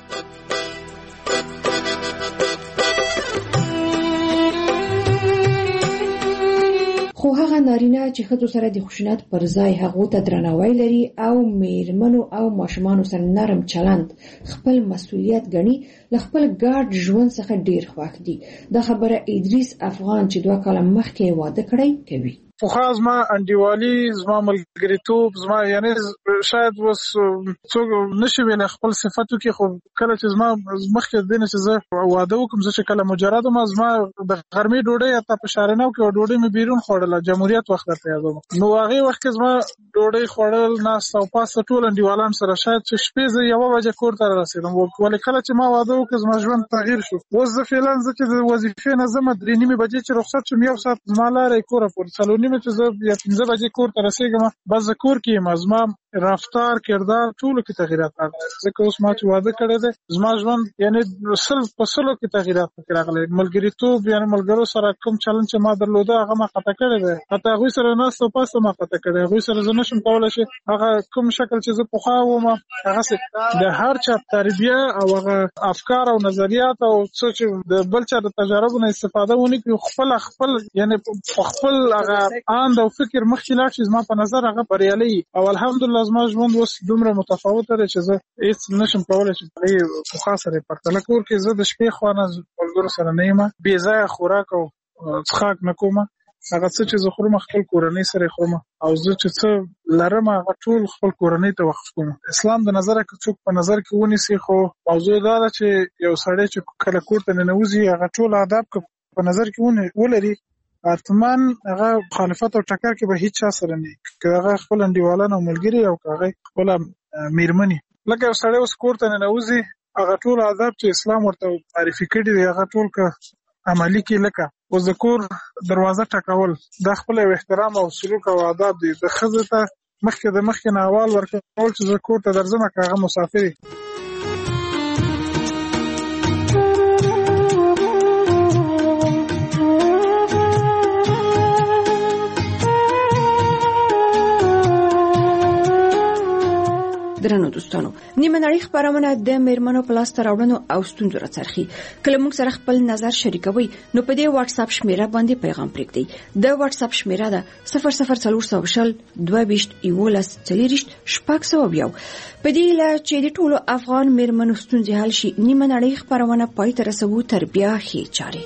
S13: خو هغه نارینه چې ښځو سره د خشونت پر ځای هغو ته درناوی لري او میرمنو او ماشومانو سره نرم چلند خپل مسؤلیت ګڼي له خپل ګډ ژوند څخه ډیر خوښ دي. دا خبره ادریس افغان چې 2 کاله مخکې واده کړی کوي.
S18: خو زما انډیوالي زما ملګریتوب زما یعنی شاید وس څوک نشي ویل خپل صفاتو کې خو کله چې زما مخکې دینه چې زه واده وکم زه چې کله مجرد ما زما د غرمې ډوډۍ ته په شارناو کې ډوډۍ مې بیرون خوړله جمهوریت وخت ته یادوم نو هغه وخت کې زما ډوډۍ خوړل ناس او پاسه ټول انډیوالان سره شاید چې شپې زه یو بجې کور ته رسیدم ولې کله چې ما واده وکم زما ژوند تغییر شو اوس زه فعلا زه چې د وظیفې نه زما 3:30 بجې چې رخصت شوم یو ساعت زما لارې کور پورې نیمه چې زه یا 15 بجې کور ته رسیدم بس کور کې مزما رفتار کردار ټول کې تغیرات راغلي ځکه اوس ما چې واده کړی دی زما ژوند یعنی په سلو کې تغیرات راغلي ملګریتوب یعنی ملګرو سره کوم چلند چې ما درلوده هغه ما خطا کړی دی حتی هغه سره نه څه پاسه ما خطا کړی هغه سره زه نشم کولای شي هغه کوم شکل چې زه په خوا وم هغه د هر چا تربیه او هغه افکار او نظریات او څه چې د بل چا د تجربو نه استفاده ونی کوي خپل یعنی خپل هغه اند او فکر مخکې لاړ شي زما په نظر هغه بریالي او الحمدلله زما ژوند اوس دومره متفاوت دی چې زه هیڅ نشم کولای چې په خاصه پرتله کور کې زه د شپې خوانه ملګرو سره نه یم بې ځایه خوراک او څښاک نه کوم هغه څه چې زه خورم خپل کورنۍ سره خورم او زه چې څه لرم هغه ټول خپل کورنۍ ته وقف کوم. اسلام د نظر کې څوک په نظر کې ونیسي خو موضوع دا ده چې یو سړی چې کله کور ته ننوځي هغه ټول آداب په نظر کې ولري اتمن هغه مخالفت او ټکر کې به هیڅ چا سره نه که هغه خپل انډیوالان او ملګری او هغه خپل میرمنې لکه یو سړی اوس کور ته ننوځي هغه ټول آداب چې اسلام ورته معرفي کړي دی هغه ټول که عملی کې لکه اوس د کور دروازه ټکول دا خپل احترام او سلوک او آداب دي د ښځې ته مخکې نه احوال ورکول چې زه کور ته درځم که هغه مسافر
S13: درنو دوستانو نیمه نړۍ خبرونه د میرمنو په لاس راوړنو او ستونزو راڅرخي کله موږ سره خپل نظر شریکوي نو په دې واتس اپ شمیره باندې پیغام پرېږدئ د واتس اپ شمیره ده 0040221140 په دې لا چې د ټولو افغان میرمنو ستونزې حل شي نیمه نړۍ خبرونه پای ته رسوو تر بیا ښې چارې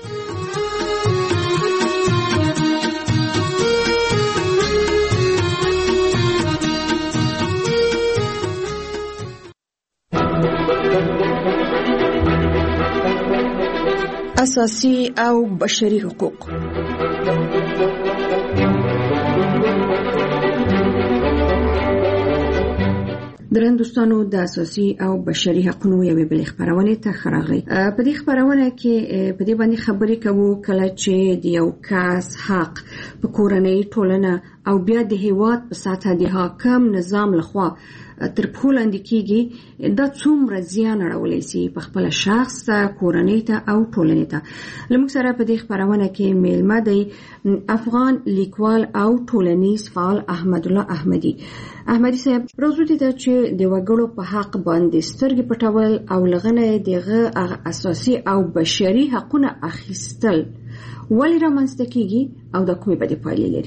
S13: اساسي او بشري حقوق درن دوستانو د اساسي او بشري حقوقو یوې بل خبرونه ته خراغلي په دې خبرونه کې په دې باندې خبرې کوو کله چې د یو کس حق په کورنۍ ټولنه او بیا د هیواد په ساته د حاکم نظام لخوا تر پښو لاندې کیږي دا څومره زیان اړولی سي په خپل شخص کورنۍ ته او ټولنې ته لمږ سره په دې خبرونه کې میلمه دی افغان لیکوال او ټولنیز فعال احمد الله احمدي صاحب روزو دي چې د وګړو په حق باندې سترګې پټول او لغنه دغه اساسي او بشري حقوقونه اخیستل ولې رامنځته کیږي او د کومې بدې پایلې لري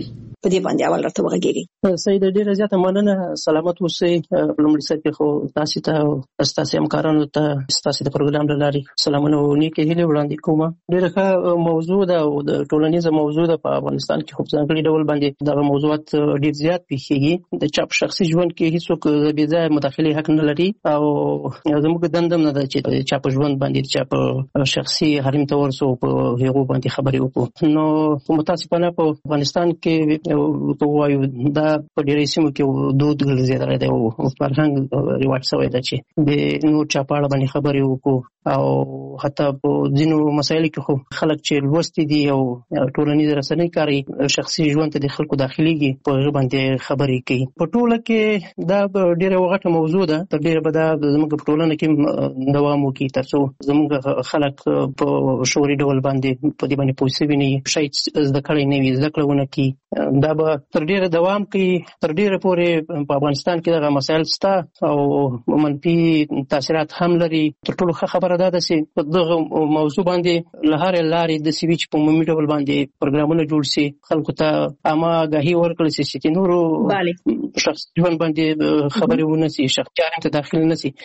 S16: په دې باندې اول راته وغږیږي.
S19: سید ډیره زیاته مننه. سلامت اوسئ. لومړی سره خو تاسو ته تاسو همکارانو ته تاسو د پروګرام لاري سلامونه او نیکه هیله وړاندې کوم. ډیره ښه موضوع ده او د ټولنیزه موضوع ده. په افغانستان کې خو ځانګړي ډول باندې دغه موضوعات ډیر زیات پیښیږي. د چا په شخصي ژوند کې هیڅوک بې ځایه مداخله حق نه لري او زموږ دندم نه ده چې چا په ژوند باندې چا په شخصي حریم ته ورسو په هغه باندې خبرې وکړو. نو متاسفانه په افغانستان کې وایو دا په ډیرې سیمو کې دود ګرځېدلی دی او فرهنګ رواج شوی دی چې د نور چا په اړه باندې خبرې وکړو او حتی په ځینو مسایلو کې خو خلک چې لوستي دي او ټولنیز رسنۍ کاري شخصي ژوند ته د خلکو داخليږي په هغه باندې خبرې کوي. په ټوله کې دا ډیره وغټه موضوع ده. تر ډیره به دا زموږ په ټولنه کې دوام وکړي ترڅو زموږ خلک په شعوري ډول باندې په دې باندې پوه شوي نه وي، شاید زده کړی نه وي، زده کړه ونه کړي. دا به تر ډیره دوام کوي. تر ډیره پورې په افغانستان کې دغه مسایل شته او منفي تاثیرات هم لري. تر ټولو ښه خبره ده چې په دغه موضوع باندې له هرې لارې د سوي چې په عمومي ډول باندې پروګرامونه جوړ شي، خلکو ته عامه آګاهي ورکړل شي چې نورو شخصي ژوند باندې خبرې ونه شي، شخصي حریم ته داخل نه شي.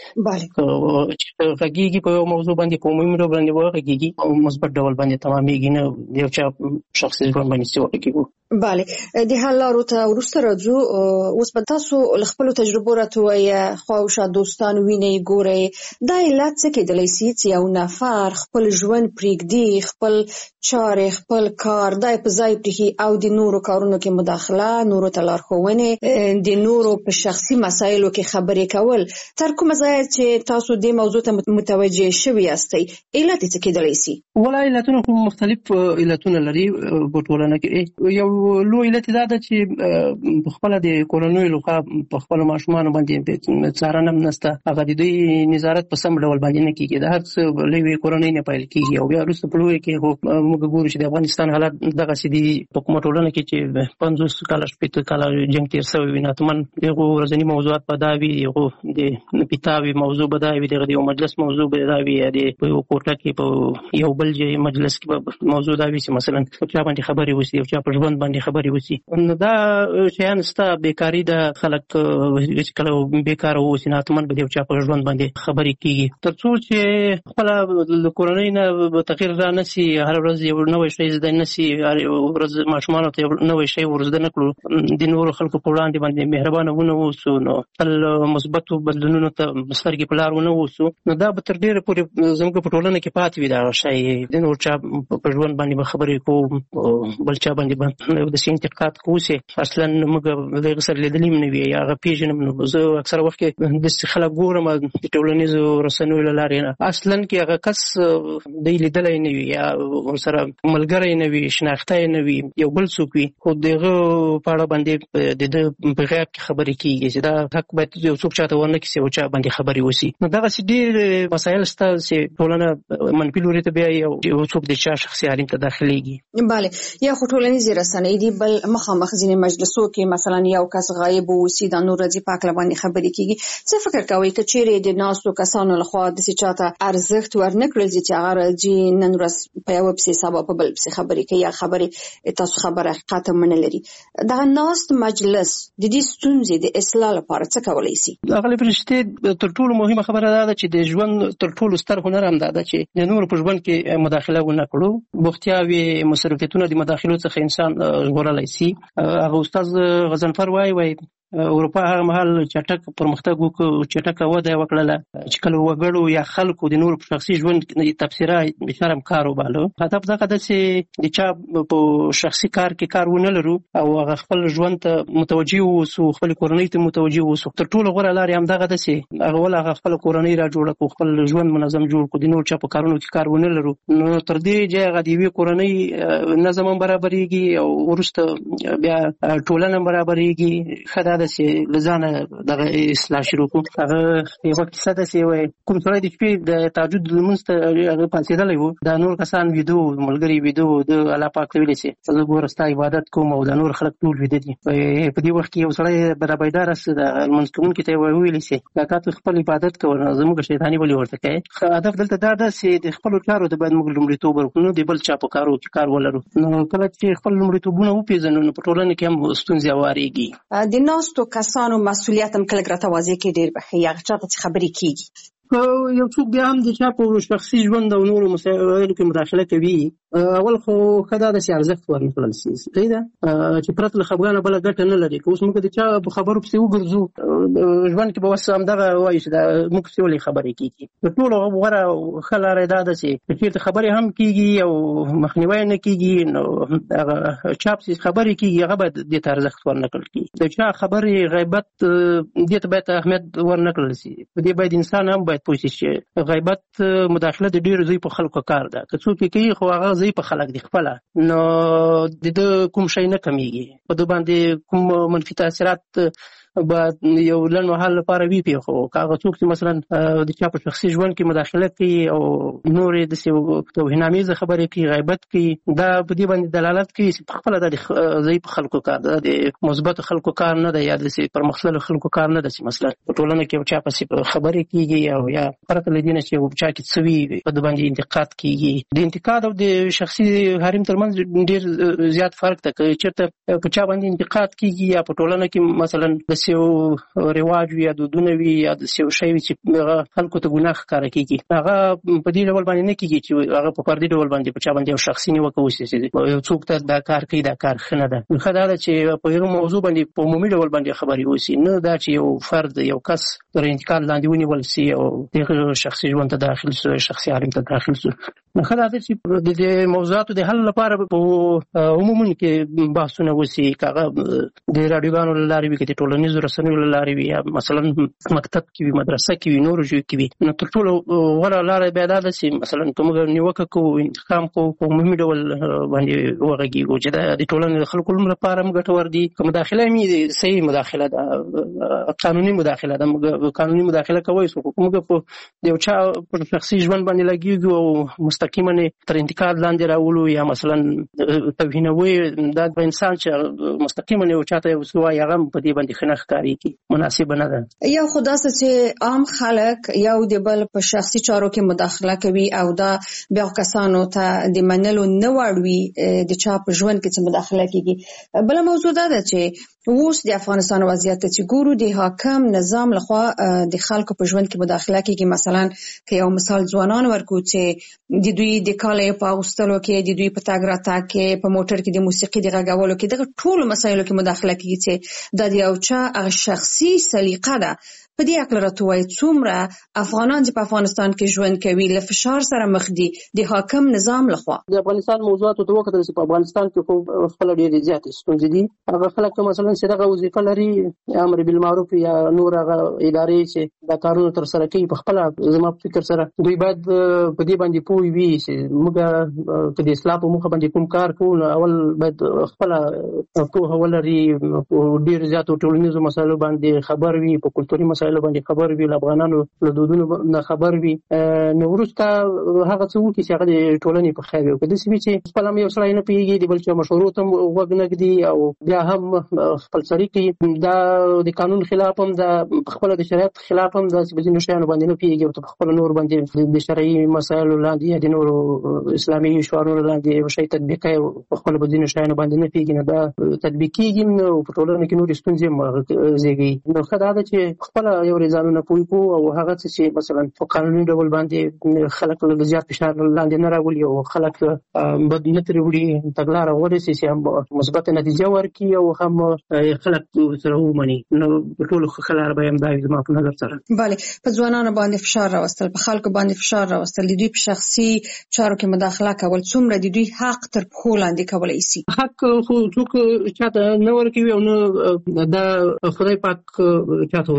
S19: چې غږیږي په یو موضوع باندې په عمومي ډول باندې وغږیږي او مثبت ډول باندې تمامېږي، نه یو چا شخصي ژوند باندې څه وکړي.
S16: بله، د حل لارو ته وروسته راځو. اوس په تاسو له خپلو تجربو راته وایه، خواوشا دوستان وینئ، ګورئ، دا علت څه کېدلی شي چې یو نفر خپل ژوند پرېږدي، خپل چارې، خپل کار دا په ځای پرېښي او د نورو کارونو کې مداخله، نورو ته لارښوونې، د نورو په شخصي مسایلو کې خبرې کول. تر کومه ځایه چې تاسو دې موضوع ته متوجه شوي یاستئ، علت یې څه کېدلی شي؟
S19: والله علتونه خو مختلف علتونه لري په ټولنه کې. یو لوی علت دا ده چې په خپله د کورنیو لخوا په خپلو ماشومانو باندې څارنه هم نشته. هغه د دوی نظارت په سم ډول باندې نه کېږي. د هر څه له یوې کورنۍ نه پیل کېږي او بیا وروسته په لویو کې خو موږ ګورو چې د افغانستان حالات دغسې دي. په کومه ټولنه کې چې 50 کاله 60 کاله جنګ تېر شوی وي، ناتمن دغو ورځني موضوعات به دا وي، هغو د پیتاوي موضوع به دا وي، دغه د یو مجلس موضوع به دا وي، یا د په یو کوټه کې په یو بل مجلس کې به موضوع دا وي چې مثلا چا باندې خبرې وشي او چا په ژوند باندې خبرې وشي. نو دا شیان شته. بیکاري د خلک چې کله بیکاره واوسي، ناتمن به د یو چا په ژوند باندې خبرې کېږي. تر څو چې خپله د کورنۍ نه تغیر را نه شي، هره ورځ یو نوی شی زده نه شي، هر ورځ ماشومانو ته یو نوی شی ور زده نه کړو، د نورو خلکو په وړاندې باندې مهربانه ونه اوسو، نو تل مثبتو بدلونونو ته سترګې په لار ونه اوسو، نو دا به تر ډېره پورې زموږ په ټولنه کې پاتې وي. دغه شی د نور چا په ژوند باندې به خبرې کوو، بل چا باندې داسې انتقاد کوو چې اصلا موږ د هغه سره لیدلي هم نه وي یا هغه پېژنم. نو زه اکثره وخت کې داسې خلک ګورم د ټولنیزو رسنیو له لارې، اصلا کې هغه کس دی لیدلی نه وي یا ورسره ملګری نه وي، شناخته یې نه وي، یو بل څوک وي، خو د هغه په اړه باندې د ده په غیاب کې خبرې کېږي چې دا حق باید یو څوک چاته ورنه کړي چې یو چا باندې خبرې وشي. نو دغسې ډېر مسایل شته چې ټولنه منفي لوري ته بیایي او یو څوک د چا شخصي حریم ته داخلېږي.
S16: بله، یا خو ټولنیزې رسنۍ دي، بل مخامخ ځینې مجلسو کې مثلا یو کس غایب واوسي، دا نور ورځې په هکله باندې خبرې کېږي. څه فکر کوئ که چیرې د ناستو کسانو لخوا داسې چاته ارزښت ورنه کړل شي چې هغه راځي نن ورځ په یوه پسې سبا په بل پسې خبرې کوي یا خبرې تاسو خبره حقیقت هم نه لري، دغه ناست مجلس د دې ستونزې د اصلاح لپاره څه کولی شي؟
S19: ښاغلې فرشتې، تر ټولو مهمه خبره دا ده چې د ژوند تر ټولو ستر هنر هم دا ده چې د نورو په ژوند کې مداخله ونه کړو. بوختیاوې مصروفیتونه د مداخلو څخه انسان ژغورلی شي. هغه استاد غضنفر وایي اروپا هغه مهال چټک پرمختګ وکړ، چټکه وده یې وکړله چې کله وګړو یا خلکو د نورو په شخصي ژوند تبصره بشرم کار وباله. هدف دغه ده چې د چا په شخصي کار کې کار ونه لرو او هغه خپل ژوند ته متوجه واوسو، خپل کورنۍ ته متوجه واوسو. تر ټولو غوره لارې همدغه ده چې هغه ول هغه خپل کورنۍ را جوړه کړو، خپل ژوند منظم جوړ کړو، د نور چا په کارونو کې کار ونه لرو. نو تر دې ځایه هغه د یوې کورنۍ نظم هم برابرېږي او وروسته بیا ټولنه برابرېږي. ښه دا هغه د لزانه د اصلاح شروع کو. هغه یو کیسه ده چې کوم سره د شپې د تهجد لمونځ ته هغه پاتېدلی وو. د نور کسان ویدو ملګری ویدو د الله پاک ته ویلې چې زه ګوره ستا عبادت کوم او د نور خلک ټول ویده دي. په دې وخت کې یو سړی برابیدار است د لمونځ کوونکي ته ویلې چې کاکا ته خپل عبادت کوه زموږ شیطاني ولې ورته کوي. هدف دلته دا ده چې د خپلو چارو د باید موږ لومړیتوب ورکړو، د بل چا په کارو کې کار ولرو. نو کله چې خپل لومړیتوبونه وپېژنو نو په ټولنه کې هم ستونزې هوارېږي.
S16: د ناستو کسانو مسؤلیت هم کله راته واضح کې ډېر بخي هغه چا ته چې خبرې کېږي.
S19: یو څوک بیا هم د چا په شخصي ژوند او نورو مسایلو کې مداخله کوي، اول خو ښه دا ده چې ارزښت ورنکړل شي. صحیح ده چې پرته له خفګانه بله ګټه نه لري. که اوس موږ د چا په خبرو پسې وګرځو ژوند کې به اوس همدغه وایو چې موږ پسې ولې خبرې کېږي. تر ټولو غوره ښه لاره دا ده چې چېرته خبرې هم کېږي او مخنیوی نه کېږي نو هغه چا پسې خبرې کېږي هغه باید دې ته ارزښت ورنکړل کېږي. د چا خبرې غیبت دې ته باید اهمیت ورنکړل شي. په دې باید انسان هم باید پوه شي چې غیبت مداخله د ډېرو ضعیفو خلکو کار ده. که څوک یې کوي خو هغه ضعیفه خلک دي خپله، نو د ده کوم شی نه کمیږي. په ده باندې کوم منفي تاثیرات باید یو لنډ مهال لپاره وي پې، خو که هغه څوک چې مثلا د چا په شخصي ژوند کې مداخله کوي او نورې داسې توهینامیزه خبرې کوي، غیبت کوي، دا په دې باندې دلالت کوي چې پخپله دا د ضعیفو خلکو کار ده، د مثبتو خلکو کار نه ده یا داسې پرمختللو خلکو کار نه ده چې مثلا په ټولنه کې یو چا پسې خبرې کېږي او یا پرته له دې نه چې یو چا کې څه وي په ده باندې انتقاد کېږي. د انتقاد او د شخصي حریم ترمنځ ډېر زیات فرق ده. که چېرته په چا باندې انتقاد کېږي یا په ټولنه کې مثلا د یو رواج وي یا دودونه وي یا داسې یو شی وي چې خلکو ته ګناه ښکاره کېږي، هغه په دې ډول باندې نه کېږي چې هغه په فردي ډول باندې په چا باندې یو شخصي نیوکه وشي چې یو څوک ته دا کار کوي دا کار ښه نه ده. ښه دا ده چې په یو موضوع باندې په عمومي ډول باندې خبرې وشي، نه دا چې یو فرد یو کس تر انتقاد لاندې ونیول شي او دغه شخصي ژوند ته داخل شو، شخصي حریم ته داخل شو. ښه دا ده چې د موضوعاتو د حل لپاره په عموما کې بحثونه وشي، که هغه د راډیوګانو له لارې وي، که د ټولنیزو رسنیو له لارې وي یا مثلا مکتب کې وي، مدرسه کې وي، نورو ځایو کې وي. نو تر ټولو غوره لاره بیا دا ده چې مثلا که موږ نیوکه کوو، انتقام کوو، په عمومي ډول باندې وغږېږو چې دا د ټولنې د خلکو لپاره هم ګټور دي. که مداخله مې صحیح مداخله ده، قانوني مداخله ده، موږ قانوني مداخله کوی شو. موږ په یو چا پر شخصي ژوند باندې لګېږو او مستقیما تر انتقاد لاندې راولو یا مثلا توهینوي، دا انسان چې مستقیما یو چا ته یو څه وایي هغه په دې باندې ښه نه ښکارېږي، مناسبه نه ده.
S16: یو خو داسې چې عام خلک یو د بل په شخصي چارو کې مداخله کوي او دا بیا کسانو ته د منلو نه وړ وي د چا په ژوند کې چې مداخله کېږي. بله موضوع دا ده چې اوس د افغانستان وضعیت ته چې ګورو د حاکم نظام لخوا د خلکو په ژوند کې مداخله کېږي. مثلا که یو مثال ځوانان ورکو چې د دوی د کالیو په اغوستلو کې، د دوی په تګ راتګ کې، په موټر کې د موسیقي د غږولو کې، دغه ټولو مسایلو کې مداخله کېږي چې دا د یو چا هغه شخصي سلیقه ده. په دې اړه راته وایي څومره افغانان چې په افغانستان کې ژوند کوي له فشار سره مخ دي د حاکم نظام لخوا.
S19: د افغانستان موضوعاتو ته وکتل چې په افغانستان کې خو خپل ډېرې زیاتې ستونزې دي. هغه خلک مثلا چې دغه وظیفه لري، امر بالمعروف یا نور هغه ادارې چې دا کارونه ترسره کوي، په خپله زما په فکر سره دوی باید په دې باندې پوه وي چې موږ که د اصلاح په موخه باندې کوم کار کوو نو اول باید خپله پوهه ولري، په ډېرو زیاتو ټولنیزو مسایلو باندې خبر وي، په کلتوري مسایلو باندې خبر وي، له افغانانو له دودونو نه خبر وي. نو وروسته هغه څه وکړي چې هغه د ټولنې په خیر وي. که داسې وي چې خپله هم یو سړی نه پوهېږي، د بل چا مشورو ته غوږ نه ږدي او بیا هم خپلسري کوي، دا د قانون خلاف هم ده، پخپله د شریعت خلاف هم ده چې په ځینو شیانو باندې نه پوهېږي او پخپله نور باندې د شرعي مسایلو لاندې یا د نورو اسلامي شعارونو لاندې یو شی تطبیق کوي او پخپله په ځینو شیانو باندې نه پوهېږي، نو دا تطبیق کېږي نو په ټولنه کې نورې ستونزې هم زېږوي. نو ښه دا ده چې خپله یو ځانونه پوه کړو او هغه څه چې مثلا په قانوني ډول باندې خلک له زیات فشار لاندې نه راولي او خلک بد نه ترې وړي، تګلاره غوره شي چې هم مثبته نتیجه ورکړي او هم خلک سره ومني. نو په ټولو ښه لاره به هم دا وي زما په نظر سره.
S16: بله، په ځوانانو باندې فشار راوستل، په خلکو باندې فشار راوستل، د دوی په شخصي چارو کې مداخله کول، څومره د دوی حق تر پښو لاندې کولی شي؟
S19: حق خو څوک چاته نه ورکوي او نه دا خدای پاک چاته وربخي.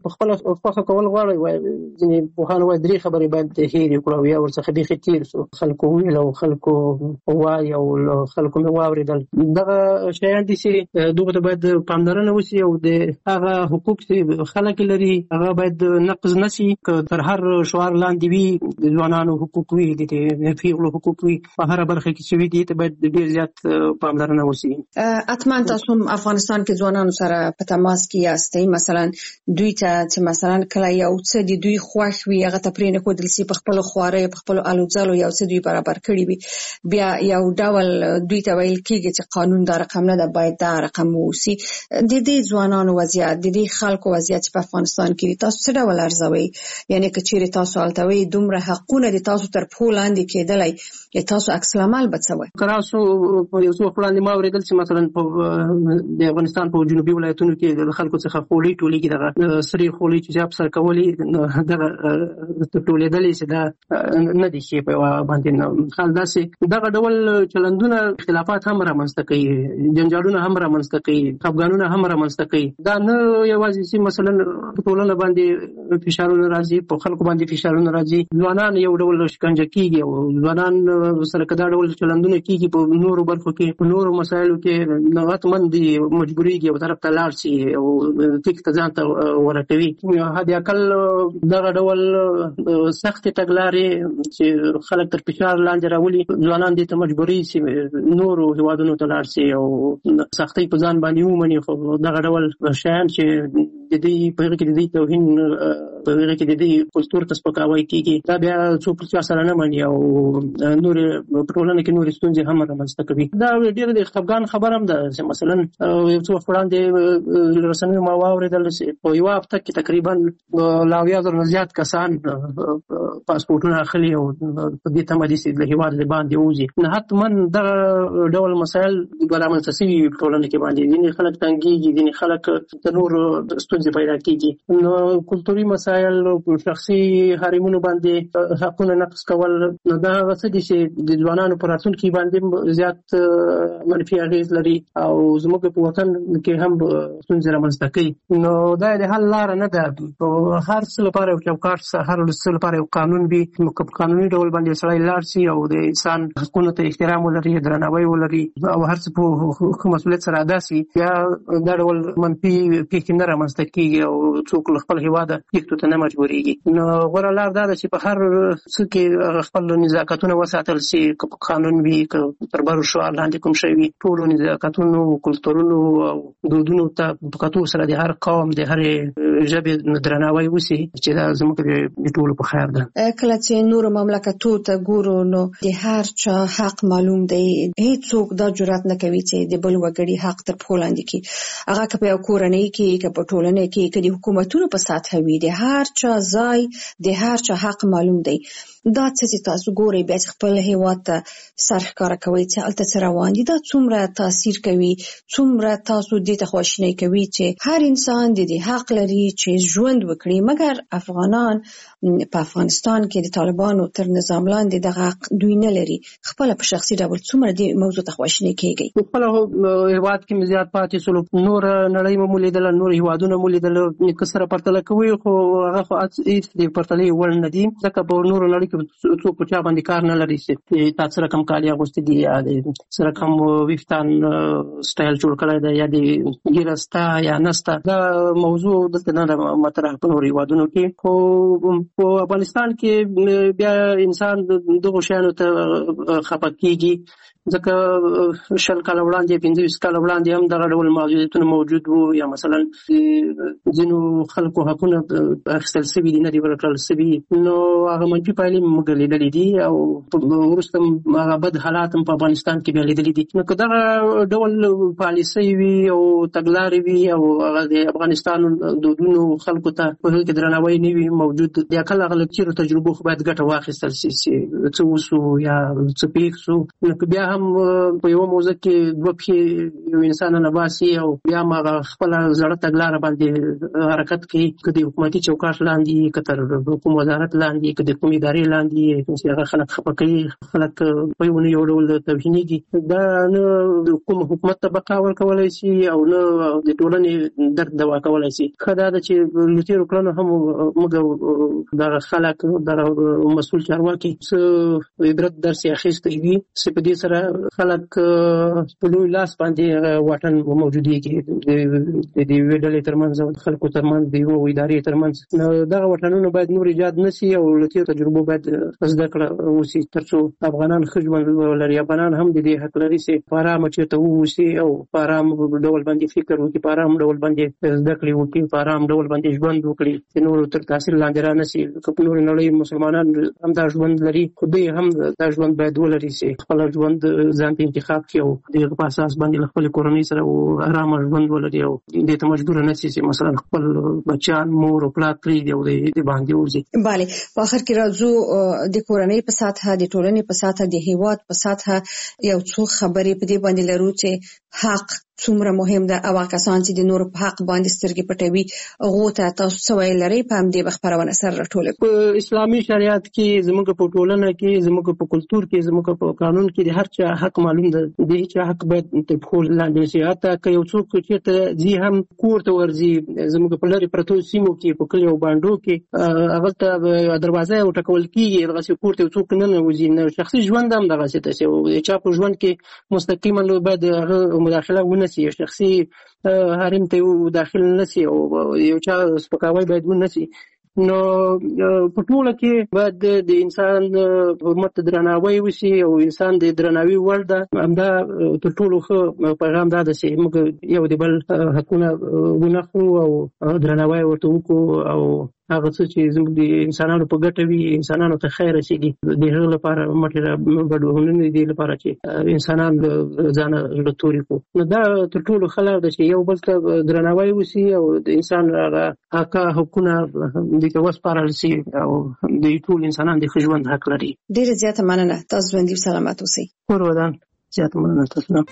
S19: په خپل خوښه کول غواړي ځینې پوهان وایي درې خبرې باید هېرې کړو یا ورڅخه بیخي تېر سو خلکو ویل او خلکو وایي او خلکو مې واورېدل دغه شیان دي چې دغه ته باید پاملرنه وشي او د هغه حقوق چې خلک لري هغه باید نقض نشي که تر هر شعار لاندې وي د ځوانانو حقوق وي د پیغلو حقوق وي په هره برخه کې چې وي دي ته باید ډېر زیات پاملرنه وشي.
S16: حتما تاسو افغانستان کې ځوانانو سره په تماس کې یاستئ مثلا دوی ته چې مثلا کله یو څه د دوی خوښ وي هغه ته پرې نه ښودل شي په خپلو خوارۍ په خپلو الوځلو یو څه دوی برابر کړي وي بیا یو ډول دوی ته ویل کېږي چې قانون دا رقم نه ده باید دا رقم ووسي. د دې ځوانانو وضعیت د دې خلکو وضعیت په افغانستان کې تاسو څه ډول ارزوئ یعنی که چیرې تاسو هلته وئ دومره حقونه د تاسو تر پښو لاندې کېدلی تاسو عکس العمل به څه وایي؟
S19: که راسو په یو څه وخت وړاندې ما اورېدل چې مثلا د افغانستان په جنوبي ولایتونو کې د خلکو څخه خولۍ ټولېږي دغه سرې خولۍ چې چا په سر کولې دغه ټولېدلې چې دا نه دي ښې په یوه باندې حال داسې دغه ډول چلندونه اختلافات هم رامنځته کوي جنجالونه هم رامنځته کوي خفګانونه هم رامنځته کوي. دا نه یوازې چې مثلا په ټولنه باندې فشارونه راځي په خلکو باندې فشارونه راځي ځوانان یو ډول شکنجه کېږي او ځوانان سره که دا ډول چلندونه کېږي په نورو برخو کې په نورو مسایلو کې نغتمن دي مجبورېږي یو طرف ته لاړ شي او فکر ته ځان ته ورکوي. حد اقل دغه ډول سختې تګلارې چې خلک تر فشار لاندې راولي ځوانان دې ته مجبوري چې نورو هیوادونو ته لاړ شي او سختۍ په ځان باندې ومني. خو دغه ډول شیان چې د دې په هغه کې د دې توهین په هغه کې د دې کلتور ته سپکاوی کېږي دا بیا څوک چا سره نه مني او نور په ټولنه کې نورې ستونزې هم رامنځته کوي. دا ډېر د خفګان خبره هم ده چې مثلا یو څه وخت وړاندې رسنیو ما واورېدل چې په یوه هفته کې تقریبا له 70,000 نه زیات کسان پاسپورټونه اخلي او په دې تمه دي چې له هېواد د باندې ووځي. حتما دغه ډول مسایل رامنځته شوي ټولنه کې باندې ځینې خلک تنګېږي ځینې خلک د نور ستونزې پیدا کېږي. نو کلتوري مسایل شخصي حرمونو باندې حقونه نقض کول نو دا هغه څه دي چې د ځوانانو په راتلونکي باندې زیات منفي اغېز لري او زموږ په وطن کې هم ستونزې رامنځته کوي. نو دا د حل لاره نه ده. په هر څه لپاره یو چوکاټ شته هر څه لپاره یو قانون وي په قانوني ډول باندې سړی لاړ شي او د انسان حقونو ته احترام ولري درناوی ولري او هر څه په مسؤلیت سره ادا شي بیا دا ډول منفي پېښې نه رامنځته کېږي او څوک له خپل هېواده تېښتو ته نه مجبورېږي. نو غوره لار دا ده چې په هر څه کې خپل نزاکتونه وساتل شي که په قانون وي که تر بر شعار لاندې کوم شی وي ټولو نزاکتونو کلتورونو او دودونو ته په کتو سره د هر قوم د هرې ژبې درناوی وشي چې دا زموږ د ټولو په خیر ده.
S16: کله چې نورو مملکتو ته ګورو نو د هر چا حق معلوم دی هیڅوک دا جرأت نه کوي چې د بل وګړي حق تر پښو لاندې کړي هغه که په یو کورنۍ کې که په ټولنه کې که د حکومتونو په سطحه وي د هر چا ځای د هر چا حق معلوم دی. دا څه تاسو ګورئ بیا خپل هېواد ته سر ښکاره کوئ چې هلته څه روان دي دا څومره تاثیر کوي څومره تاسو دې ته خواشینی کوي چې هر انسان د دې حق لري چې ژوند وکړي مګر افغانان په افغانستان کې د طالبانو تر نظام لاندې دغه حق دوی نه لري. خپل په شخصي ډول څومره دې موضوع ته خواشینی کېږئ؟
S19: په خپل هېواد کې مې زیات پاتې شولو نور نړۍ مو ولیدله نور هېوادونه مو لیدله که سره پرتله کوي خو هغه خو هېڅ د پرتلې وړ نه دي ځکه په نورو نړۍ څوک په چا باندې کار نه لري چې تا څه رقم کالي اغوستي دي یا د څه رقم ویښتان سټایل جوړ کړی دی یا د ږیره سته یا نسته دا موضوع دلته نه مطرح په نورو هېوادونو کې. خو په افغانستان کې بیا انسان دغو شیانو ته خفه کېږي ځکه 20 کاله وړاندې 25 کاله وړاندې هم دغه ډول محدودیتونه موجود وو یا مثلا ځینو خلکو حقونه اخیستل شوي دي نه دي ورکړل شوي نو هغه منفي پایلې موږ لیدلې دي او وروسته هغه بد حالات هم په افغانستان کې بیا لیدلي دي. نو که دغه ډول پالیسۍ وي او تګلارې وي او هغه د افغانستان دودونو خلکو ته په هغه کې درناوی نه وي موجود د عقل هغه له تېرو تجربو خو باید ګټه واخیستل شي چې څه وشو یا څه پېښ شو. نو که بیا هم په یوه موضوع کې دوه پښې یو انسان نه باسي او بیا هم هغه خپله زړه تګلاره باندې حرکت کوي که د حکومتي چوکاټ لاندې که تر کوم وزارت لاندې که د کوم ادارې لاندې چې هغه خلک خفه کوي خلک په یو ډول توهینېږي دا نه کوم حکومت ته بقا ورکولی شي او نه د ټولنې درد دوا کولی شي. ښه دا دا چې لتیرو کړنو هم موږ د خلک د مسؤل چارواکي څه عبرت درس اخیستی وي چې په دې سره خلک په لوی لاس باندې واټن موجوديږي د دې ویډلې ترمنځ خلکو ترمنځ د یو ادارې ترمنځ دا واټنونه باید نور ایجاد نشي او لتیرو تجربه باید زده کړه وشي ترڅو افغانان ښه ژوند ولري. افغانان هم د دې حق لري چې په ارامه چېرته واوسي او په ارام ډول باندې فکر وکړي، په ارام ډول باندې زده کړې وکړي، په ارام ډول باندې ژوند وکړي چې نور تر تاثیر لاندې را نشي. که په نورې نړۍ مسلمانان هم دا ژوند لري خو دوی هم دا ژوند باید ولري چې خپل ژوند ځان ته انتخاب کړي او د هغه په اساس باندې خپل کورنۍ سره ارامه ژوند ولري او دې ته مجبور نه شي چې مثلا خپل بچیان مور او پلار پرېږدي او د باندې وځي.
S16: بله، په آخر کې راځو د کورنۍ په سطحه، د ټولنې په سطحه، د هیواد په سطحه یو څو خبرې په دې باندې لرو چې حق څومره مهم ده او کسان چې د نور په حق باندې سترګې پټوي هغه ته تاسو څه ویل لري په همدې خبرونه سره راټولوي.
S19: په اسلامي شریعت کې زموږ په ټولنه کې، زموږ په کلچر کې، زموږ په قانون کې د هر چا حق معلوم ده. د هیڅ حق باید تر پښو لاندې شي. حتی که یو څوک چېرته ځي هم کور ته ورځي، زموږ په لرې پرتو سیمو کې په کلیو باندو کې هغه ته دروازه وټکول کېږي، دغسې کور ته یو څوک نه ننوځي. نه شخصي ژوند هم دغسې ته شي، د چا په ژوند کې مستقیما باید هغه مداخله ونه شي، شخصي حریم ته داخل نشي او یو چا سپکاوی باید ونه شي. نو په ټوله کې باید د انسان حرمت درناوی وشي او انسان د درناوي وړ ده. همدا تر ټولو ښه پیغام دا ده چې موږ یو د بل حقونه ونخلو او درناوی ورته وکړو او هغه څه چې زموږ د انسانانو په ګټه وي، انسانانو ته خیر رسېږي، د هغه لپاره مټې بدلونونه دي لپاره چې انسانان ځان زړه توري کړو. نو دا تر ټولو ښه لار ده چې یو بل ته درناوی وشي او د انسان حقونه دې ته وسپارل شي او د ټول انسانان د ښه ژوند حق لري.
S16: ډېره زیاته مننه. تاسو ژوندي او سلامت اوسئ.
S19: کور ودان. زیاته مننه. تاسو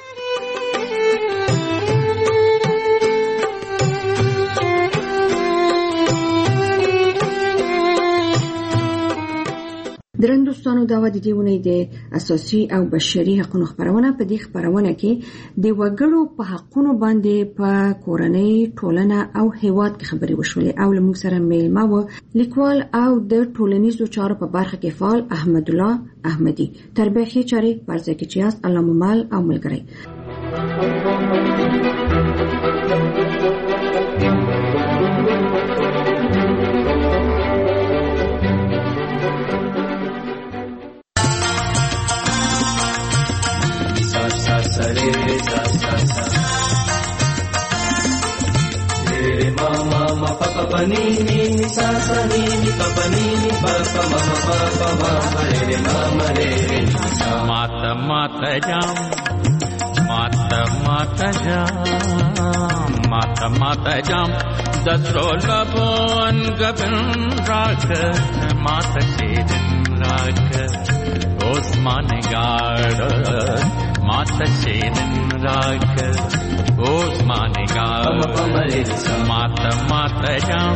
S13: درندوستانو دا د دې ونې د اساسي او بشري حقوقو خبرونه. په دې خبرونه کې د وګړو په حقوقو باندې په کورنۍ، ټولنه او هیواد کې خبرې وشولې او له موږ سره میلمه و لیکوال او د ټولنیزو چارو په برخه کې فعال احمد الله احمدي. تر بیخي چارې پرځای کې چې یاست الله ممال او ملګری.
S20: माता जाम दसरो लबोन गबन राख माता शेरन राख ओस्मान गाड़ माता शेरन राख ओस्मान गाड़ माता जाम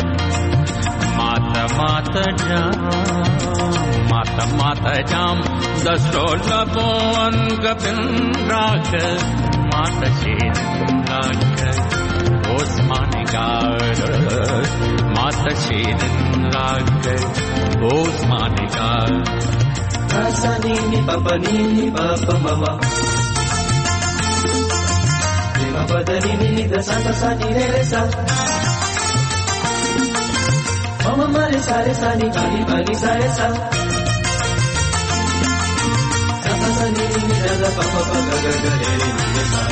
S20: माता जाम दसरो लबोन गबन राख माता शेरन राख ओस्मान गाड़ माता शेरन राख ओस्मान गाड़ Sani ni papa mama ni papa dani ni da santa sani re sa mama mare sare sani bani bani sare sa santa sani ni da papa papa ga ga re ni sa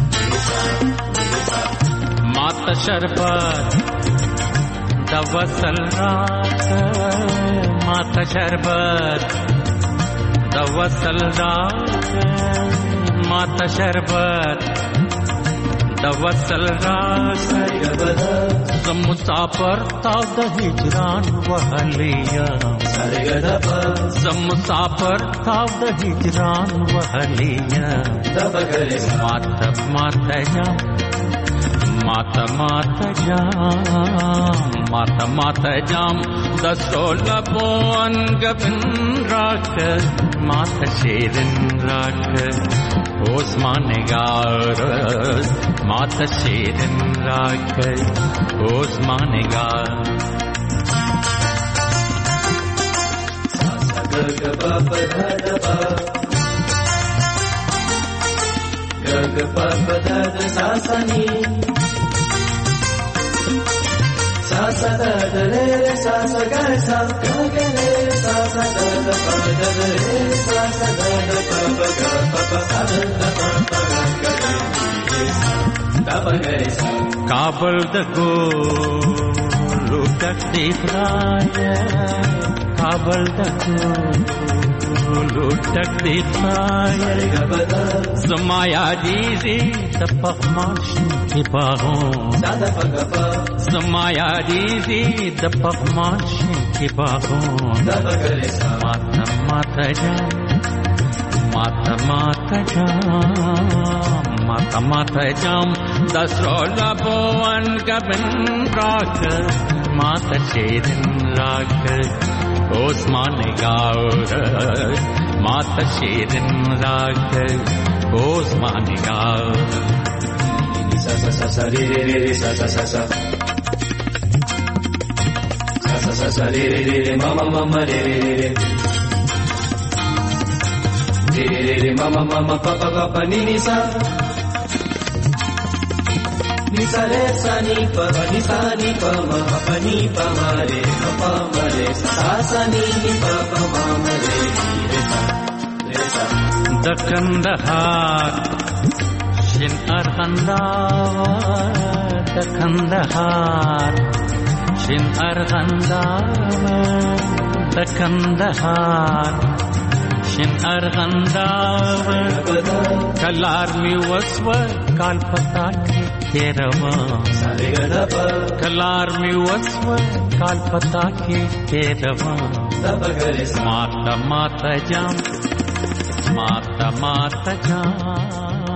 S20: mata sharbat dawasal raat mata sharbat दवसल रात माता शरबत दवसल रात मुसाफर ताब हिजरान वहलिया मुसाफर ताब हिजरान वहलिया माता
S21: माता माता जाम दसो लबोन गबन राख माता शेरन राख ओस्मान गार माता शेरन राख ओस्मान गार
S20: Ga pa pa da da sa sa ni sa sa da da re re sa sa ga sa ga ga re sa sa da da pa da re sa sa da da pa pa ga pa pa sa da pa pa ga ga re da pa ga re sa
S21: काबल दको लुटक दिखाया काबल दको लुटक दिखाया समाया दीदी तपमाश के बाहों समाया दीदी तपमाश के बाहों माता माता जान माता माता जान माता माता जाम दसरो लबोन गबन राख माता शेरन राख ओस्मान गार माता शेरन राख ओस्मान गार
S20: सा सा सा सा रे रे रे सा सा सा सा सा सा सा सा रे रे रे मामा मामा रे रे रे रे रे रे मामा मामा पापा पापा नी नी सा ni sa re sa ni pa ma pa ni pa ma re pa ma re sa sa ni pa pa ma ma re re sa
S21: Dakandahar Shin Arghandawar Dakandahar Shin Arghandawar Dakandahar Shin Arghandawar Kalar mi waswa kal pataki terava Kalar mi waswa kal pataki terava Mata mata jam Mata mata jam